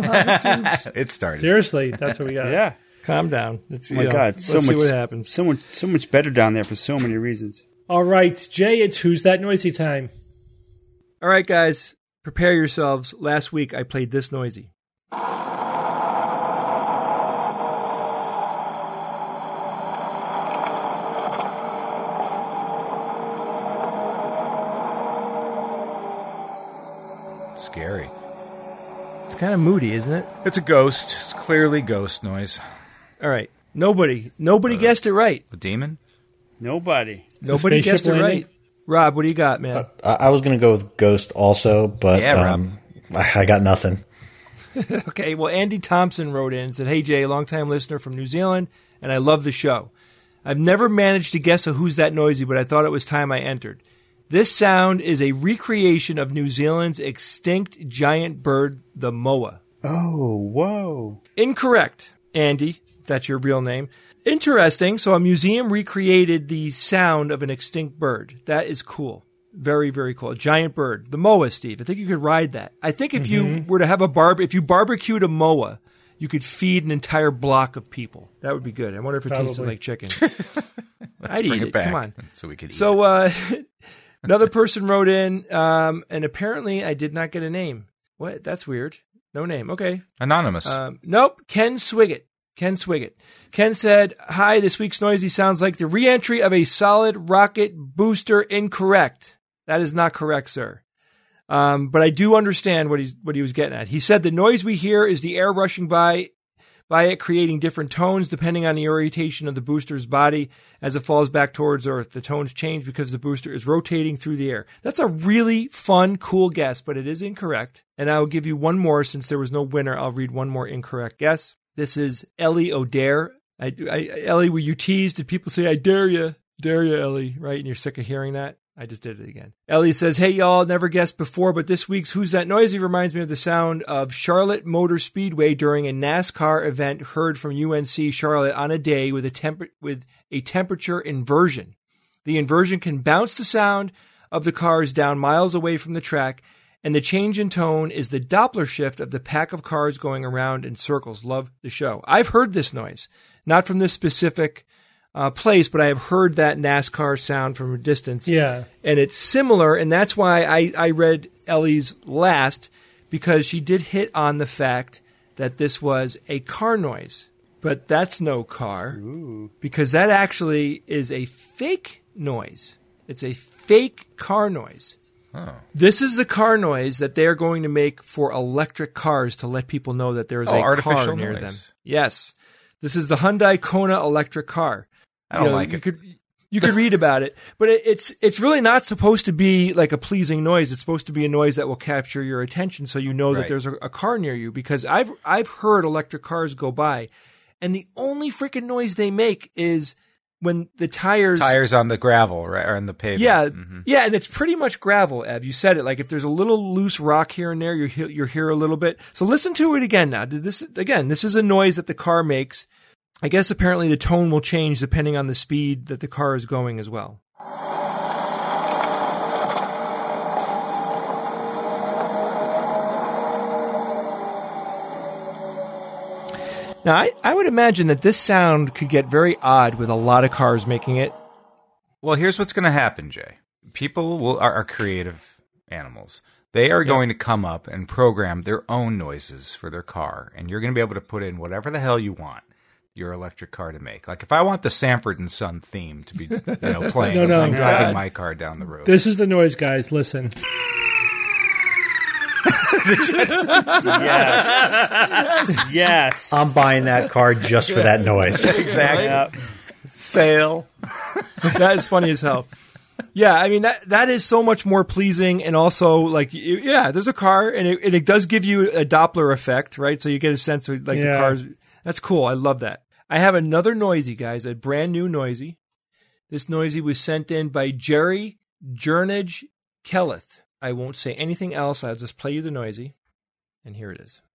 It started. Seriously, that's what we got. Yeah. Calm down. It's, Oh my you know, God. Let's So see much. what happens. So much. So much better down there for so many reasons. All right, Jay, it's Who's That Noisy time. All right, guys, prepare yourselves. Last week I played this noisy. Scary. It's kind of moody, isn't it? It's a ghost. It's clearly ghost noise. All right. Nobody, nobody guessed it right. A demon? Nobody. Nobody spaceship guessed it landing? right. Rob, what do you got, man? I, I was going to go with Ghost also, but Yeah, Rob. um, I, I got nothing. Okay, well, Andy Thompson wrote in and said, "Hey, Jay, longtime listener from New Zealand, and I love the show. I've never managed to guess a Who's That Noisy, but I thought it was time I entered. This sound is a recreation of New Zealand's extinct giant bird, the moa." Oh, whoa. Incorrect, Andy, if that's your real name. Interesting. So a museum recreated the sound of an extinct bird. That is cool. Very, very cool. A giant bird. The moa, Steve. I think you could ride that. I think if you were to have a barb, if you barbecued a moa, you could feed an entire block of people. That would be good. I wonder if it tasted Probably. like chicken. Let's I'd bring eat it it. back Come on. so we could eat So uh, another person wrote in, um, and apparently I did not get a name. What? That's weird. No name. Okay. it. Anonymous. Um, nope. Ken Swiggett. Ken Swiggett. Ken said, "Hi, this week's noisy sounds like the re-entry of a solid rocket booster. Incorrect. That is not correct, sir. Um, but I do understand what he's what he was getting at. He said the noise we hear is the air rushing by, by it creating different tones depending on the orientation of the booster's body as it falls back towards Earth. The tones change because the booster is rotating through the air. That's a really fun, cool guess, but it is incorrect. And I will give you one more since there was no winner. I'll read one more incorrect guess. This is Ellie O'Dare. I, I, Ellie, were you teased? Did people say, I dare you? Dare you, Ellie, right? And you're sick of hearing that? I just did it again. Ellie says, hey, y'all, never guessed before, but this week's Who's That Noisy reminds me of the sound of Charlotte Motor Speedway during a NASCAR event heard from U N C Charlotte on a day with a temp- with a temperature inversion. The inversion can bounce the sound of the cars down miles away from the track, and the change in tone is the Doppler shift of the pack of cars going around in circles. Love the show. I've heard this noise, not from this specific Uh, place, but I have heard that NASCAR sound from a distance. Yeah. And it's similar, and that's why I, I read Ellie's last, because she did hit on the fact that this was a car noise. But that's no car, Ooh. because that actually is a fake noise. It's a fake car noise. Oh. This is the car noise that they're going to make for electric cars to let people know that there is oh, a artificial car near noise. them. Yes. This is the Hyundai Kona electric car. I don't you know, like you it. Could, you could read about it, but it, it's it's really not supposed to be like a pleasing noise. It's supposed to be a noise that will capture your attention, so you know right. that there's a, a car near you. Because I've I've heard electric cars go by, and the only freaking noise they make is when the tires tires on the gravel, right, or on the pavement. Yeah, mm-hmm. yeah, and it's pretty much gravel. Ev, you said it. Like if there's a little loose rock here and there, you hear, you hear a little bit. So listen to it again now. This again, this is a noise that the car makes. I guess apparently the tone will change depending on the speed that the car is going as well. Now, I, I would imagine that this sound could get very odd with a lot of cars making it. Well, here's what's going to happen, Jay. People will are, are creative animals. They are yep. going to come up and program their own noises for their car, and you're going to be able to put in whatever the hell you want your electric car to make. Like if I want the Sanford and Son theme to be, you know, playing no, as no, I'm driving God. my car down the road. This is the noise, guys. Listen. yes. yes. Yes. I'm buying that car just for that noise. Exactly. Yep. Sale. That is funny as hell. Yeah, I mean, that that is so much more pleasing, and also, like, yeah, there's a car, and it, and it does give you a Doppler effect, right? So you get a sense of, like, yeah. the cars. That's cool. I love that. I have another noisy, guys, a brand new noisy. This noisy was sent in by Jerry Jernage Kelleth. I won't say anything else. I'll just play you the noisy, and here it is.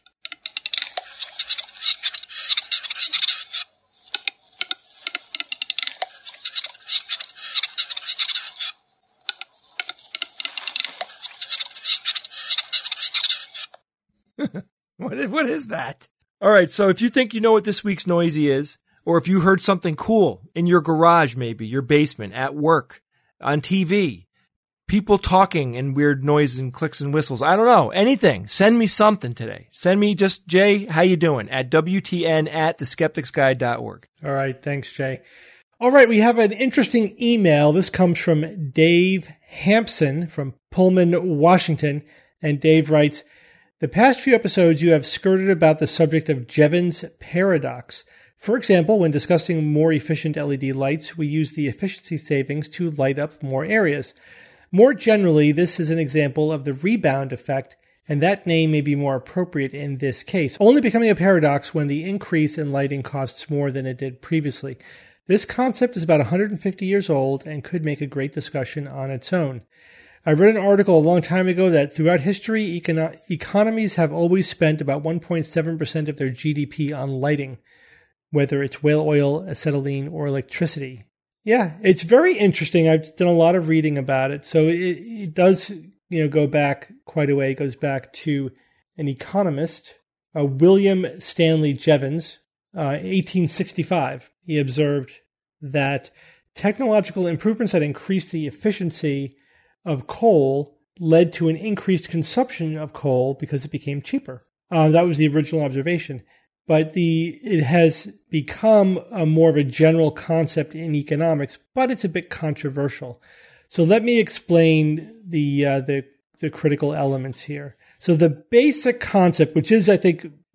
What is, what is that? All right, so if you think you know what this week's noisy is, or if you heard something cool in your garage, maybe, your basement, at work, on T V, people talking and weird noises and clicks and whistles, I don't know, anything, send me something today. Send me just, Jay, how you doing? At W T N at the skeptics guide dot org. All right, thanks, Jay. All right, we have an interesting email. This comes from Dave Hampson from Pullman, Washington, and Dave writes, the past few episodes you have skirted about the subject of Jevons paradox. For example, when discussing more efficient L E D lights, we use the efficiency savings to light up more areas. More generally, this is an example of the rebound effect, and that name may be more appropriate in this case, only becoming a paradox when the increase in lighting costs more than it did previously. This concept is about one hundred fifty years old and could make a great discussion on its own. I read an article a long time ago that throughout history, econo- economies have always spent about one point seven percent of their G D P on lighting, whether it's whale oil, acetylene, or electricity. Yeah, it's very interesting. I've done a lot of reading about it. So it, it does, you know, go back quite a way. It goes back to an economist, uh, William Stanley Jevons, uh, eighteen sixty-five. He observed that technological improvements that increased the efficiency of coal led to an increased consumption of coal because it became cheaper. Uh, that was the original observation. But the it has become a more of a general concept in economics, but it's a bit controversial. So let me explain the uh, the the critical elements here. So the basic concept, which is, I think,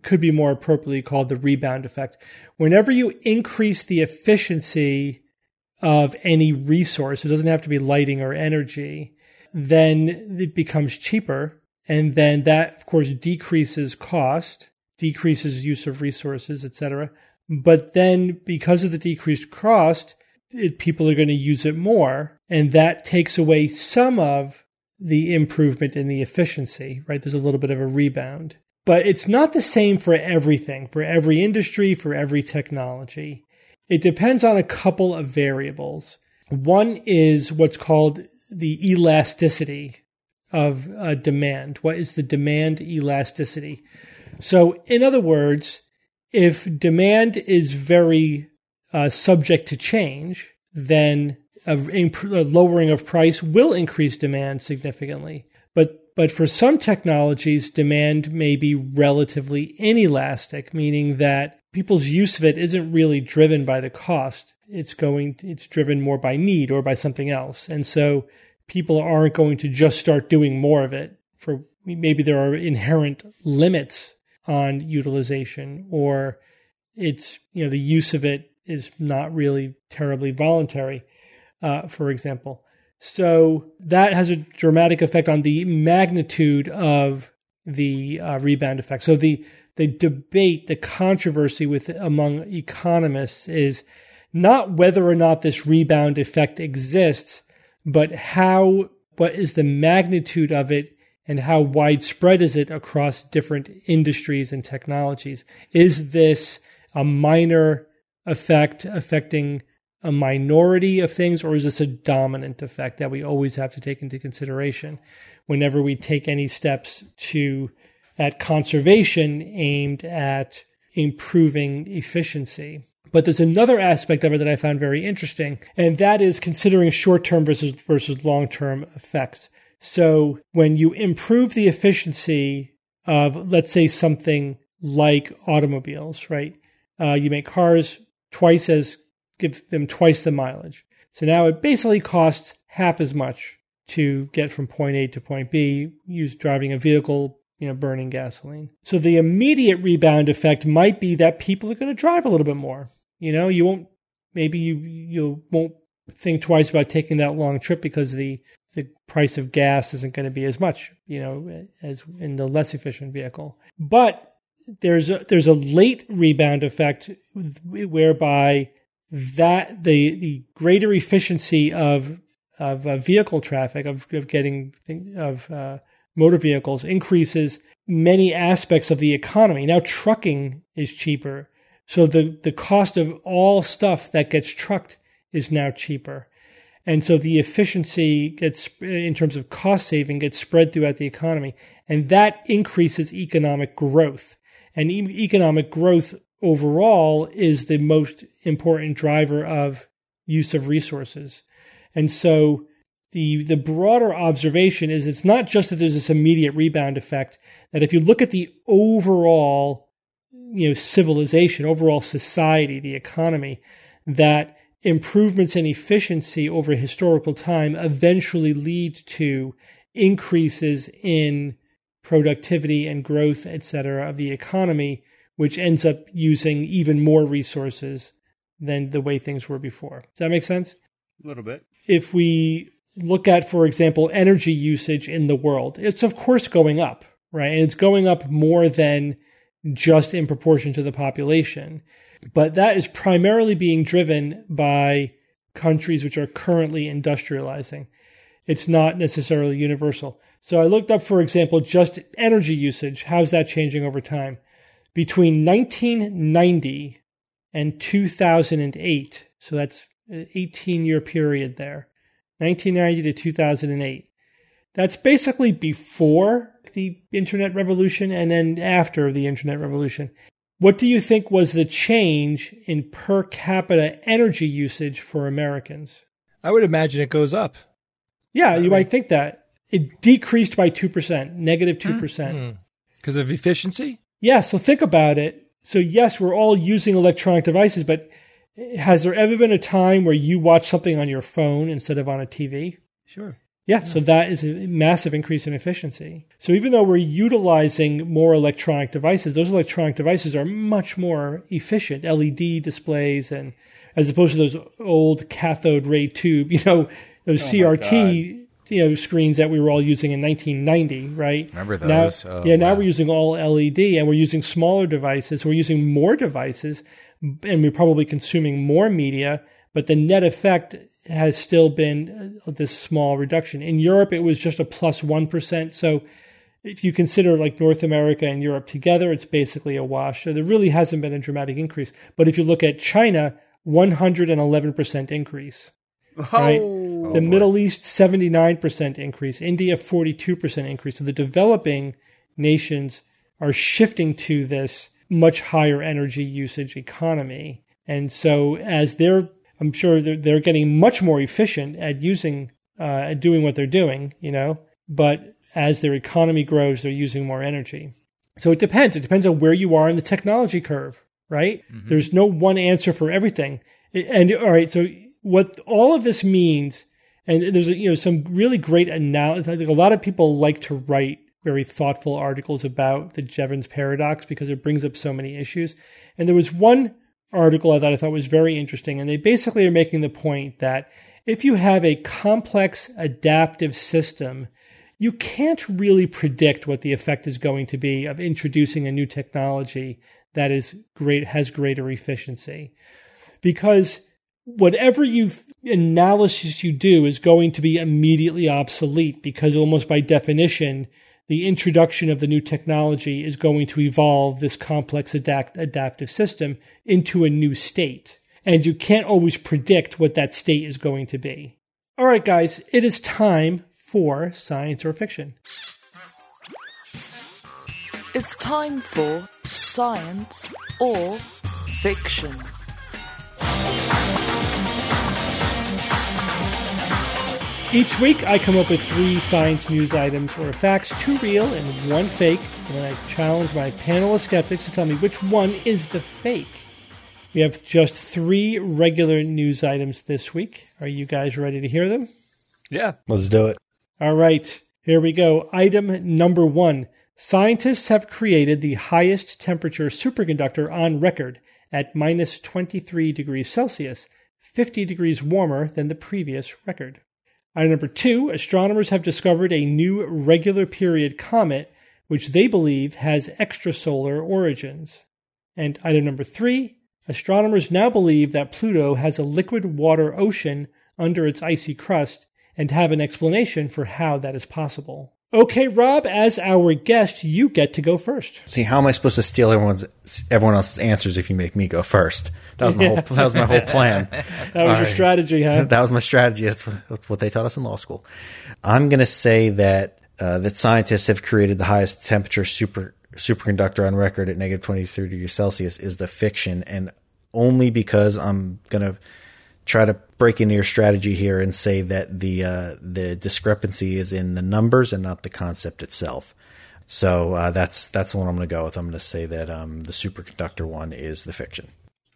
could be more appropriately called the rebound effect. Whenever you increase the efficiency of any resource, it doesn't have to be lighting or energy, then it becomes cheaper. And then that, of course, decreases cost, decreases use of resources, et cetera. But then because of the decreased cost, it, people are going to use it more. And that takes away some of the improvement in the efficiency, right? There's a little bit of a rebound. But it's not the same for everything, for every industry, for every technology. It depends on a couple of variables. One is what's called the elasticity of uh, demand. What is the demand elasticity? So in other words, if demand is very uh, subject to change, then a, a lowering of price will increase demand significantly. But but for some technologies, demand may be relatively inelastic, meaning that people's use of it isn't really driven by the cost. It's going it's driven more by need or by something else. And so people aren't going to just start doing more of it. For maybe there are inherent limits on utilization, or it's, you know, the use of it is not really terribly voluntary, uh, for example. So that has a dramatic effect on the magnitude of the uh, rebound effect. So the the debate, the controversy with among economists is not whether or not this rebound effect exists, but how, what is the magnitude of it and how widespread is it across different industries and technologies? Is this a minor effect affecting a minority of things, or is this a dominant effect that we always have to take into consideration whenever we take any steps to at conservation aimed at improving efficiency? But there's another aspect of it that I found very interesting, and that is considering short-term versus versus long-term effects. So when you improve the efficiency of, let's say, something like automobiles, right? Uh, you make cars twice as, give them twice the mileage. So now it basically costs half as much to get from point A to point B, use driving a vehicle, you know, burning gasoline. So the immediate rebound effect might be that people are going to drive a little bit more. You know, you won't, maybe you you won't think twice about taking that long trip because the the price of gas isn't going to be as much, you know, as in the less efficient vehicle. But there's a, there's a late rebound effect whereby that the the greater efficiency of of uh, vehicle traffic, of of getting of uh, motor vehicles increases many aspects of the economy. Now trucking is cheaper, so the the cost of all stuff that gets trucked is now cheaper. And so the efficiency gets, in terms of cost saving, gets spread throughout the economy. And that increases economic growth. And e- economic growth overall is the most important driver of use of resources. And so the the broader observation is it's not just that there's this immediate rebound effect, that if you look at the overall, you know, civilization, overall society, the economy, that improvements in efficiency over historical time eventually lead to increases in productivity and growth, et cetera, of the economy, which ends up using even more resources than the way things were before. Does that make sense? A little bit. If we look at, for example, energy usage in the world, it's of course going up, right? And it's going up more than just in proportion to the population. But that is primarily being driven by countries which are currently industrializing. It's not necessarily universal. So I looked up, for example, just energy usage. How's that changing over time? Between nineteen ninety and two thousand eight, so that's an eighteen-year period there, nineteen ninety to two thousand eight. That's basically before the internet revolution and then after the internet revolution. What do you think was the change in per capita energy usage for Americans? I would imagine it goes up. Yeah, you might think that. It decreased by two percent, negative two percent. Because of efficiency? Yeah, so think about it. So yes, we're all using electronic devices, but has there ever been a time where you watch something on your phone instead of on a T V? Sure. Yeah, so that is a massive increase in efficiency. So even though we're utilizing more electronic devices, those electronic devices are much more efficient. L E D displays, and as opposed to those old cathode ray tube, you know, those oh C R T, you know, screens that we were all using in nineteen ninety, right? Remember those? Now, oh, yeah, now wow. we're using all L E D, and we're using smaller devices. We're using more devices, and we're probably consuming more media, but the net effect has still been this small reduction. In Europe, it was just a plus one percent. So if you consider like North America and Europe together, it's basically a wash. So there really hasn't been a dramatic increase. But if you look at China, one hundred eleven percent increase. Right? Oh, the boy. Middle East, seventy-nine percent increase. India, forty-two percent increase. So the developing nations are shifting to this much higher energy usage economy. And so as they're I'm sure they're, they're getting much more efficient at using, uh, at doing what they're doing, you know, but as their economy grows, they're using more energy. So it depends. It depends on where you are in the technology curve, right? Mm-hmm. There's no one answer for everything. And all right, so what all of this means, and there's, you know, some really great analysis. I think a lot of people like to write very thoughtful articles about the Jevons paradox because it brings up so many issues. And there was one article that I thought was very interesting, and they basically are making the point that if you have a complex adaptive system, you can't really predict what the effect is going to be of introducing a new technology that is great, has greater efficiency, because whatever you analysis you do is going to be immediately obsolete, because almost by definition, the introduction of the new technology is going to evolve this complex adapt- adaptive system into a new state. And you can't always predict what that state is going to be. All right, guys, it is time for Science or Fiction. It's time for Science or Fiction. Each week, I come up with three science news items or facts, two real and one fake, and then I challenge my panel of skeptics to tell me which one is the fake. We have just three regular news items this week. Are you guys ready to hear them? Yeah. Let's do it. All right, here we go. Item number one. Scientists have created the highest temperature superconductor on record at minus twenty-three degrees Celsius, fifty degrees warmer than the previous record. Item number two, astronomers have discovered a new regular period comet, which they believe has extrasolar origins. And item number three, astronomers now believe that Pluto has a liquid water ocean under its icy crust and have an explanation for how that is possible. Okay, Rob, as our guest, you get to go first. See, how am I supposed to steal everyone's everyone else's answers if you make me go first? That was my whole that was my whole plan. That was All your right. strategy, huh? That was my strategy. That's what, that's what they taught us in law school. I'm going to say that uh, that scientists have created the highest temperature super superconductor on record at negative twenty-three degrees Celsius is the fiction, and only because I'm going to try to break into your strategy here and say that the uh, the discrepancy is in the numbers and not the concept itself. So uh, that's that's the one I'm going to go with. I'm going to say that um, the superconductor one is the fiction.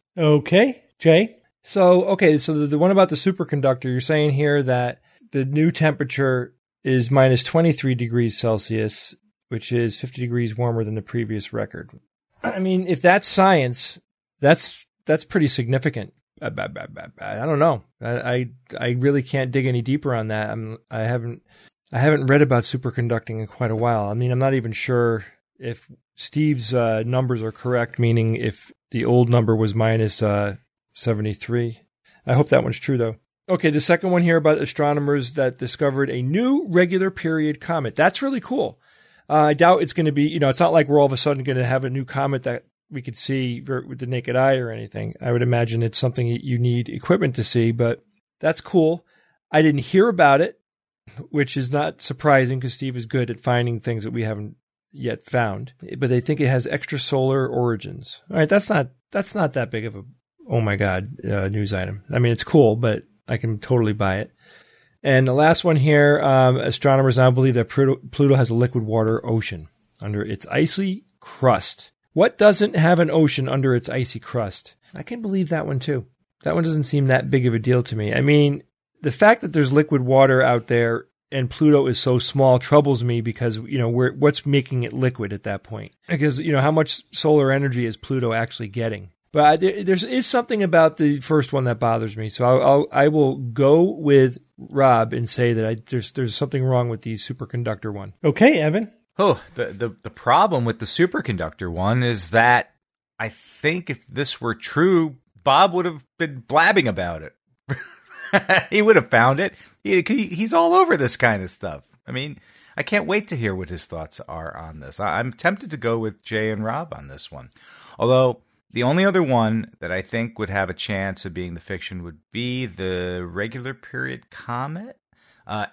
Okay, Jay? So, okay, so the, the one about the superconductor, you're saying here that the new temperature is minus twenty-three degrees Celsius, which is fifty degrees warmer than the previous record. I mean, if that's science, that's that's pretty significant. I, I, I don't know. I, I I really can't dig any deeper on that. I'm I haven't I haven't read about superconducting in quite a while. I mean, I'm not even sure if Steve's uh, numbers are correct, meaning if the old number was minus uh, seventy-three. I hope that one's true, though. Okay, the second one here about astronomers that discovered a new regular period comet. That's really cool. Uh, I doubt it's going to be, you know, it's not like we're all of a sudden going to have a new comet that we could see with the naked eye or anything. I would imagine it's something you need equipment to see, but that's cool. I didn't hear about it, which is not surprising because Steve is good at finding things that we haven't yet found. But they think it has extrasolar origins. All right, that's not that's not that big of a oh my god uh, news item. I mean, it's cool, but I can totally buy it. And the last one here, um, astronomers now believe that Pluto, Pluto has a liquid water ocean under its icy crust. What doesn't have an ocean under its icy crust? I can believe that one too. That one doesn't seem that big of a deal to me. I mean, the fact that there's liquid water out there and Pluto is so small troubles me because, you know, we're, what's making it liquid at that point? Because, you know, how much solar energy is Pluto actually getting? But I, there there's, is something about the first one that bothers me. So I'll, I'll, I will go with Rob and say that I, there's there's something wrong with the superconductor one. Okay, Evan. Oh, the, the, the problem with the superconductor one is that I think if this were true, Bob would have been blabbing about it. He would have found it. He, he, he's all over this kind of stuff. I mean, I can't wait to hear what his thoughts are on this. I, I'm tempted to go with Jay and Rob on this one. Although the only other one that I think would have a chance of being the fiction would be the regular period comet, uh,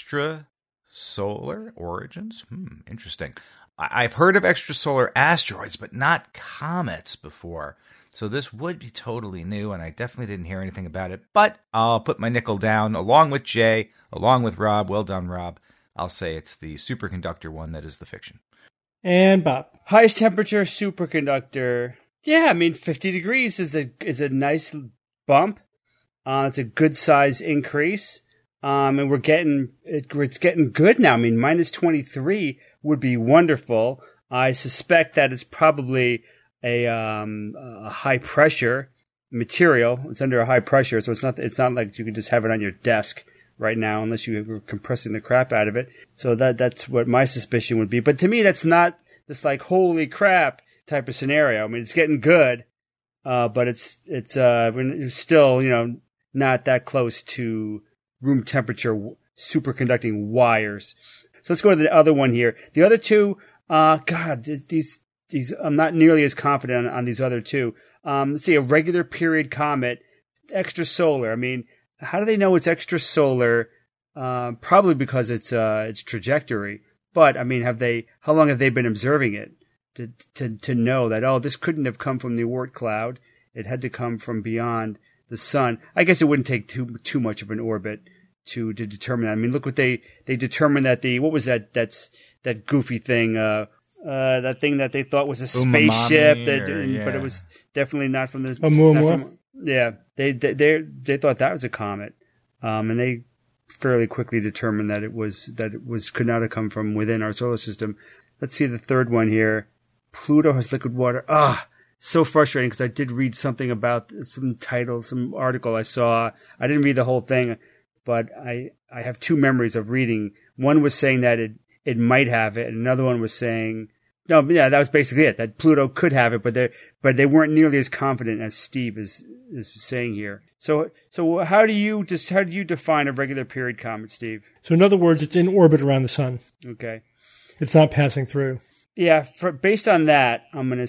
extrasolar origins. Hmm, interesting. I, I've heard of extrasolar asteroids, but not comets before. So this would be totally new, and I definitely didn't hear anything about it. But I'll put my nickel down along with Jay, along with Rob. Well done, Rob. I'll say it's the superconductor one that is the fiction. And Bob. Highest temperature superconductor. Yeah, I mean, fifty degrees is a is a nice bump. Uh, it's a good size increase, um, and we're getting it, it's getting good now. I mean, minus twenty-three would be wonderful. I suspect that it's probably a, um, a high pressure material. It's under a high pressure, so it's not it's not like you can just have it on your desk right now unless you were compressing the crap out of it. So that that's what my suspicion would be. But to me, that's not this like holy crap type of scenario. I mean, it's getting good, uh, but it's it's uh, it's still, you know, not that close to room temperature superconducting wires. So let's go to the other one here. The other two, uh, God, these these I'm not nearly as confident on, on these other two. Um, let's see, a regular period comet, extrasolar. I mean, how do they know it's extrasolar? Uh, probably because it's uh, its trajectory. But I mean, have they? How long have they been observing it? To, to to know that, oh, this couldn't have come from the Oort cloud. It had to come from beyond the sun. I guess it wouldn't take too too much of an orbit to to determine that. I mean, look what they they determined that the what was that that's that goofy thing uh uh that thing that they thought was a spaceship that or, yeah. but it was definitely not from the Oumuamua? not from, yeah they they they they thought that was a comet, um and they fairly quickly determined that it was that it was could not have come from within our solar system. Let's see the third one here. Pluto has liquid water. Ah, so frustrating because I did read something about some title, some article I saw. I didn't read the whole thing, but I, I have two memories of reading. One was saying that it, it might have it, and another one was saying, no, yeah, that was basically it, that Pluto could have it, but they but they weren't nearly as confident as Steve is is saying here. So so how do you just how do you define a regular period comet, Steve? So in other words, it's in orbit around the sun. Okay. It's not passing through. Yeah, for, based on that, I'm going to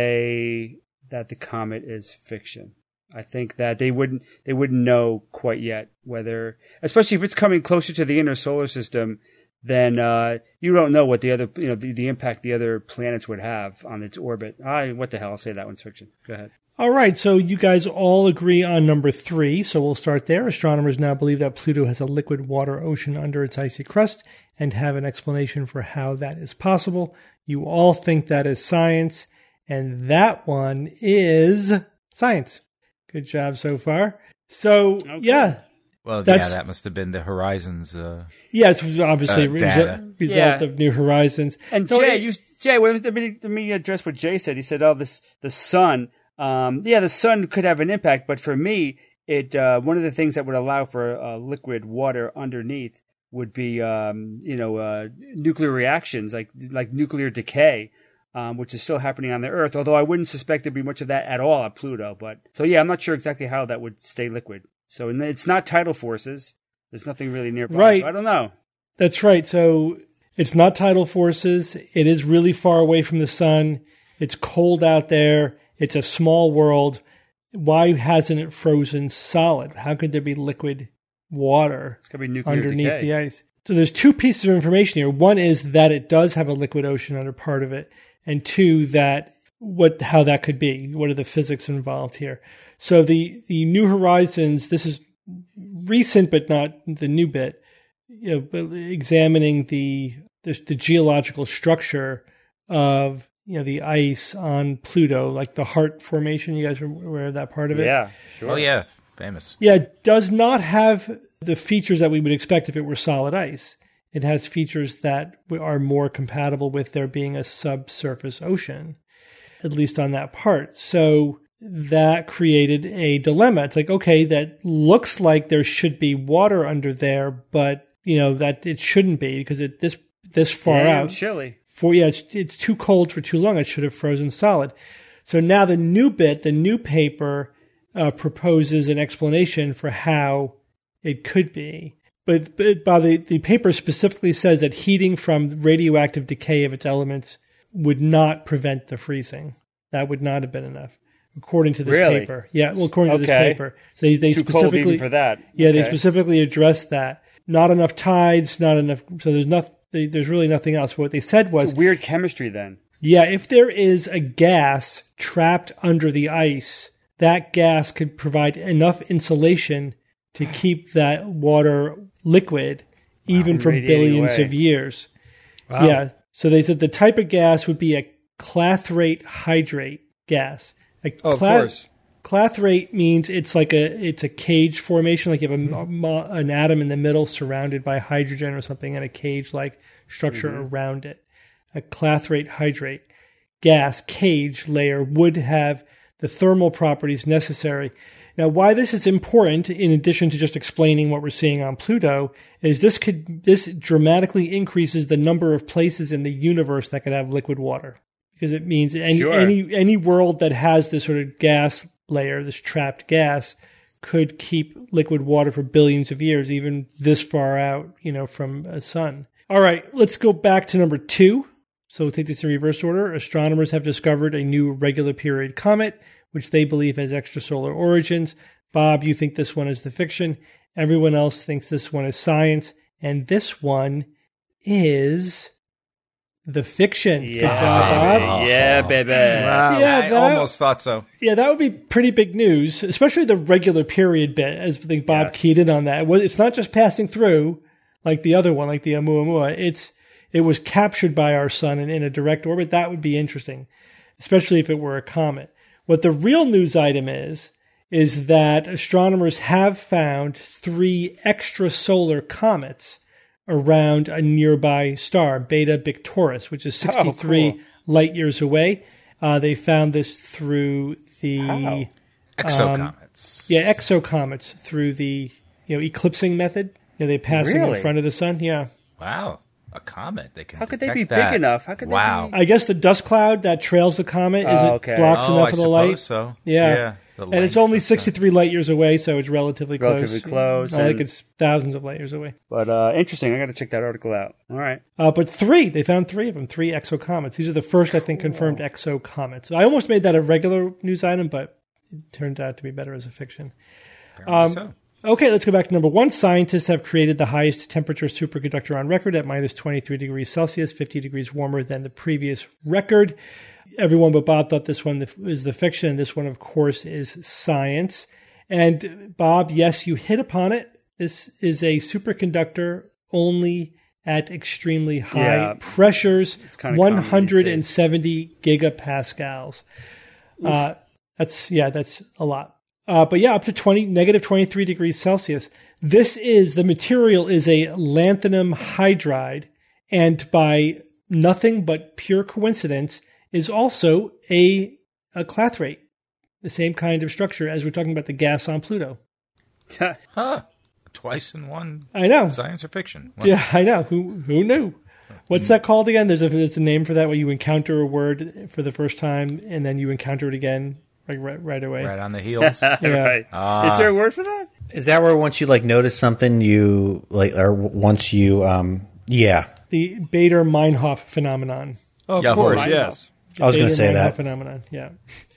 say that the comet is fiction. I think that they wouldn't they wouldn't know quite yet whether, especially if it's coming closer to the inner solar system, then uh, you don't know what the other you know the, the impact the other planets would have on its orbit. I what the hell? I'll say that one's fiction. Go ahead. All right, so you guys all agree on number three, so we'll start there. Astronomers now believe that Pluto has a liquid water ocean under its icy crust and have an explanation for how that is possible. You all think that is science, and that one is science. Good job so far. So, okay. yeah. Well, yeah, that must have been the Horizons. Uh, yeah, it's obviously a uh, resu- result yeah. of New Horizons. And so Jay, it, you, Jay, let me, let me address what Jay said. He said, oh, this the sun. Um, yeah, the sun could have an impact, but for me, it uh, one of the things that would allow for uh, liquid water underneath would be, um, you know, uh, nuclear reactions, like like nuclear decay, um, which is still happening on the Earth. Although I wouldn't suspect there'd be much of that at all at Pluto. But so yeah, I'm not sure exactly how that would stay liquid. So it's not tidal forces. There's nothing really nearby. Right. So I don't know. That's right. So it's not tidal forces. It is really far away from the sun. It's cold out there. It's a small world. Why hasn't it frozen solid? How could there be liquid water it's gotta be nuclear underneath decay. the ice? So there's two pieces of information here. One is that it does have a liquid ocean under part of it, and two, that what how that could be. What are the physics involved here? So the the New Horizons. This is recent, but not the new bit. You know, but examining the the, the geological structure of you know the ice on Pluto, like the Hart Formation. You guys are aware of that part of it? Yeah, sure. Oh yeah, famous. Yeah, it does not have the features that we would expect if it were solid ice. it has features that are more compatible with there being a subsurface ocean, at least on that part. So that created a dilemma. It's like, okay, that looks like there should be water under there, but you know that it shouldn't be because it this this far Damn, out. chilly. For yeah, it's, it's too cold for too long. It should have frozen solid. So now the new bit, the new paper, uh, proposes an explanation for how it could be. But, but by the, the paper specifically says that heating from radioactive decay of its elements would not prevent the freezing. That would not have been enough, according to this Really? paper. Yeah, well, according to Okay. this paper. So they, they It's too cold specifically even for that. Yeah, they Okay. specifically addressed that. Not enough tides, not enough. So there's nothing. There's really nothing else. What they said was, It's weird chemistry then. yeah, if there is a gas trapped under the ice, that gas could provide enough insulation to keep that water liquid, even for Radiating billions away. of years. Yeah. So they said the type of gas would be a clathrate hydrate gas. A Oh, of cla- course. Clathrate means it's like a it's a cage formation, like you have a, Mm-hmm. mo- an atom in the middle surrounded by hydrogen or something, and a cage-like structure Mm-hmm. around it. A clathrate hydrate gas cage layer would have the thermal properties necessary. Now, why this is important, in addition to just explaining what we're seeing on Pluto, is this could this dramatically increases the number of places in the universe that could have liquid water, because it means any Sure. any any world that has this sort of gas layer, this trapped gas, could keep liquid water for billions of years, even this far out, you know, from a sun. All right, let's go back to number two. So we'll take this in reverse order. Astronomers have discovered a new regular period comet, which they believe has extrasolar origins. Bob, you think this one is the fiction. Everyone else thinks this one is science. And this one is the fiction. Good job, Bob. Yeah, baby. Wow. Yeah, I that- almost thought so. Yeah, that would be pretty big news, especially the regular period bit, as I think Bob Yes. keyed in on that. It was- It's not just passing through like the other one, like the Oumuamua. It's It was captured by our sun and in a direct orbit. That would be interesting, especially if it were a comet. What the real news item is, is that astronomers have found three extrasolar comets around a nearby star, Beta Pictoris, which is sixty-three cool. light years away. Uh, they found this through the Wow. Exocomets. yeah exocomets through the you know eclipsing method. You know, they pass them in Really? front of the sun. Yeah, Wow. A comet. They can How could they detect be that. big enough? How could they wow. be- I guess the dust cloud that trails the comet is Oh, it okay. blocks oh, enough I of the suppose light. so. Yeah, the and it's length only of the- sixty-three light years away, so it's relatively close. Relatively close, I think and- it's thousands of light years away. But uh, interesting. I got to check that article out. All right. Uh, but three, they found three of them, three exocomets. These are the first, I think, confirmed exocomets. I almost made that a regular news item, but it turned out to be better as a fiction. Apparently so. Okay, let's go back to number one. Scientists have created the highest temperature superconductor on record at minus twenty-three degrees Celsius, fifty degrees warmer than the previous record. Everyone but Bob thought this one is the fiction. This one, of course, is science. And Bob, yes, you hit upon it. This is a superconductor only at extremely high Yeah. pressures, It's kinda common one these hundred seventy gigapascals. Uh, that's yeah, that's a lot. Uh, but yeah, up to twenty negative twenty-three degrees Celsius. This is the material is a lanthanum hydride, and by nothing but pure coincidence, is also a a clathrate, the same kind of structure as we're talking about the gas on Pluto. Huh. Twice in one I know. science or fiction. Well, Yeah, I know. Who who knew? What's that called again? There's a there's a name for that where you encounter a word for the first time and then you encounter it again like right, right away. Right on the heels. Right. Ah. Is there a word for that? Is that where once you like notice something, you like, or once you, um, yeah, The Bader-Meinhof phenomenon. Oh, of Yeah, course, Horst. yes. I was going to say Bader-Meinhof that. phenomenon. Yeah.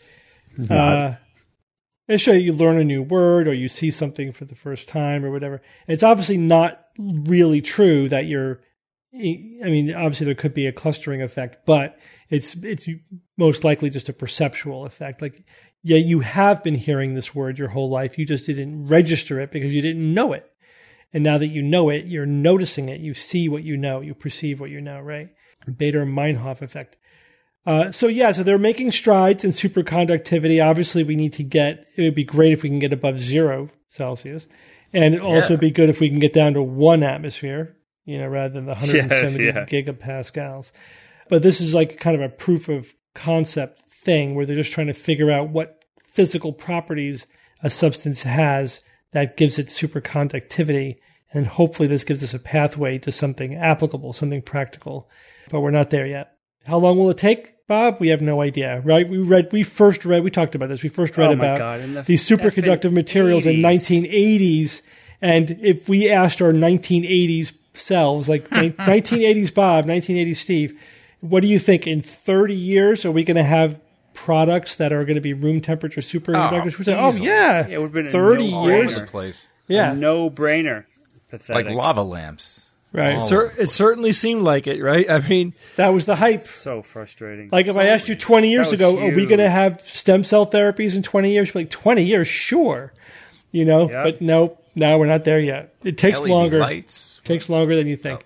Uh, it's sure you learn a new word or you see something for the first time or whatever. It's obviously not really true that you're. I mean, obviously there could be a clustering effect, but it's it's most likely just a perceptual effect. Like, yeah, you have been hearing this word your whole life. You just didn't register it because you didn't know it. And now that you know it, you're noticing it. You see what you know. You perceive what you know, right? Bader-Meinhof effect. Uh, so yeah, so they're making strides in superconductivity. Obviously, we need to get, it would be great if we can get above zero Celsius. And it'd also Yeah. be good if we can get down to one atmosphere. you know, rather than the one hundred seventy Yeah, yeah. gigapascals. But this is like kind of a proof of concept thing where they're just trying to figure out what physical properties a substance has that gives it superconductivity. And hopefully this gives us a pathway to something applicable, something practical. But we're not there yet. How long will it take, Bob? We have no idea, right? We read, we first read, we talked about this. We first read Oh my about God, in the these superconductive effing materials in eighties. nineteen eighties. And if we asked our nineteen eighties selves, like nineteen eighties Bob, nineteen eighties Steve, what do you think? In thirty years, are we going to have products that are going to be room temperature superconductors? Oh, We say, oh, easily. yeah, Yeah, it would've been a thirty no-brainer. years. All over the place. Yeah, No brainer. Pathetic. Like lava lamps. right. all Cer- it certainly seemed like it, right? I mean, That was the hype. So frustrating. Like if I asked you twenty years That was ago, are we huge. going to have stem cell therapies in twenty years? You'd be like, twenty years, sure. You know, Yep. but no, no, we're not there yet. It takes L E D longer. lights. Takes longer than you think.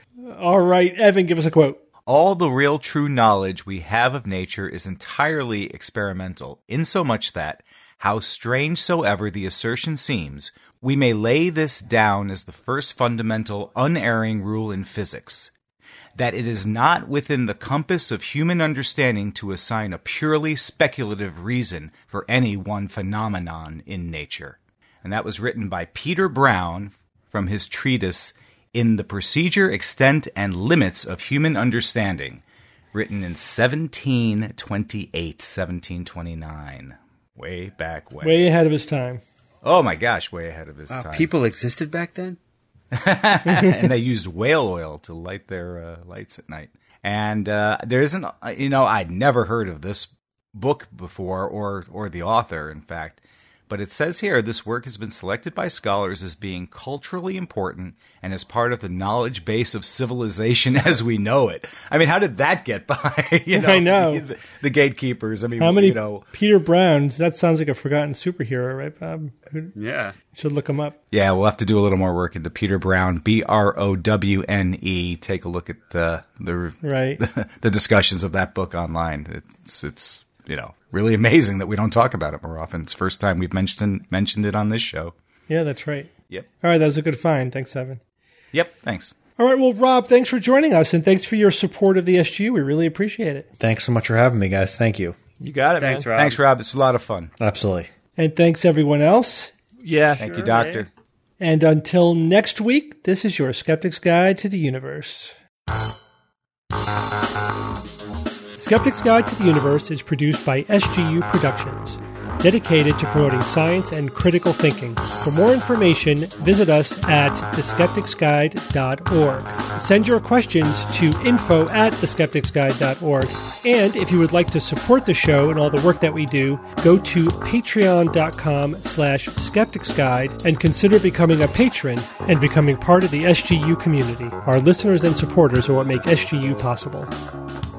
All right, Evan, give us a quote. All the real true knowledge we have of nature is entirely experimental, insomuch that, how strange soever the assertion seems, we may lay this down as the first fundamental, unerring rule in physics, that it is not within the compass of human understanding to assign a purely speculative reason for any one phenomenon in nature. And that was written by Peter Brown from his treatise In the Procedure, Extent, and Limits of Human Understanding, written in seventeen twenty-eight, seventeen twenty-nine. Way back when. Way ahead of his time. Oh my gosh, way ahead of his Wow, time. people existed back then? And they used whale oil to light their uh, lights at night. And uh, there isn't, you know, I'd never heard of this book before, or or the author, in fact. But it says here, this work has been selected by scholars as being culturally important and as part of the knowledge base of civilization as we know it. I mean, how did that get by? you know, I know. The, the gatekeepers. I mean, How many you know. Peter Browns? That sounds like a forgotten superhero, right, Bob? Who- Yeah. Should look him up. Yeah, we'll have to do a little more work into Peter Brown, B R O W N E. Take a look at uh, the Right. the discussions of that book online. It's it's you know really amazing that we don't talk about it more often. It's the first time we've mentioned mentioned it on this show. Yeah, that's right. Yep. All right, that was a good find. Thanks, Evan. Yep. Thanks. All right, well, Rob, thanks for joining us, and thanks for your support of the S G U. We really appreciate it. Thanks so much for having me, guys. Thank you. you got it, Thanks, man. Rob. Thanks, Rob. It's a lot of fun. Absolutely. And thanks, everyone else. Yeah. Thank you, Sure, Doctor. eh? And until next week, this is your Skeptic's Guide to the Universe. Skeptic's Guide to the Universe is produced by S G U Productions, dedicated to promoting science and critical thinking. For more information, visit us at the skeptics guide dot org. Send your questions to info at the skeptics guide dot org. And if you would like to support the show and all the work that we do, go to patreon.com slash skepticsguide and consider becoming a patron and becoming part of the S G U community. Our listeners and supporters are what make S G U possible.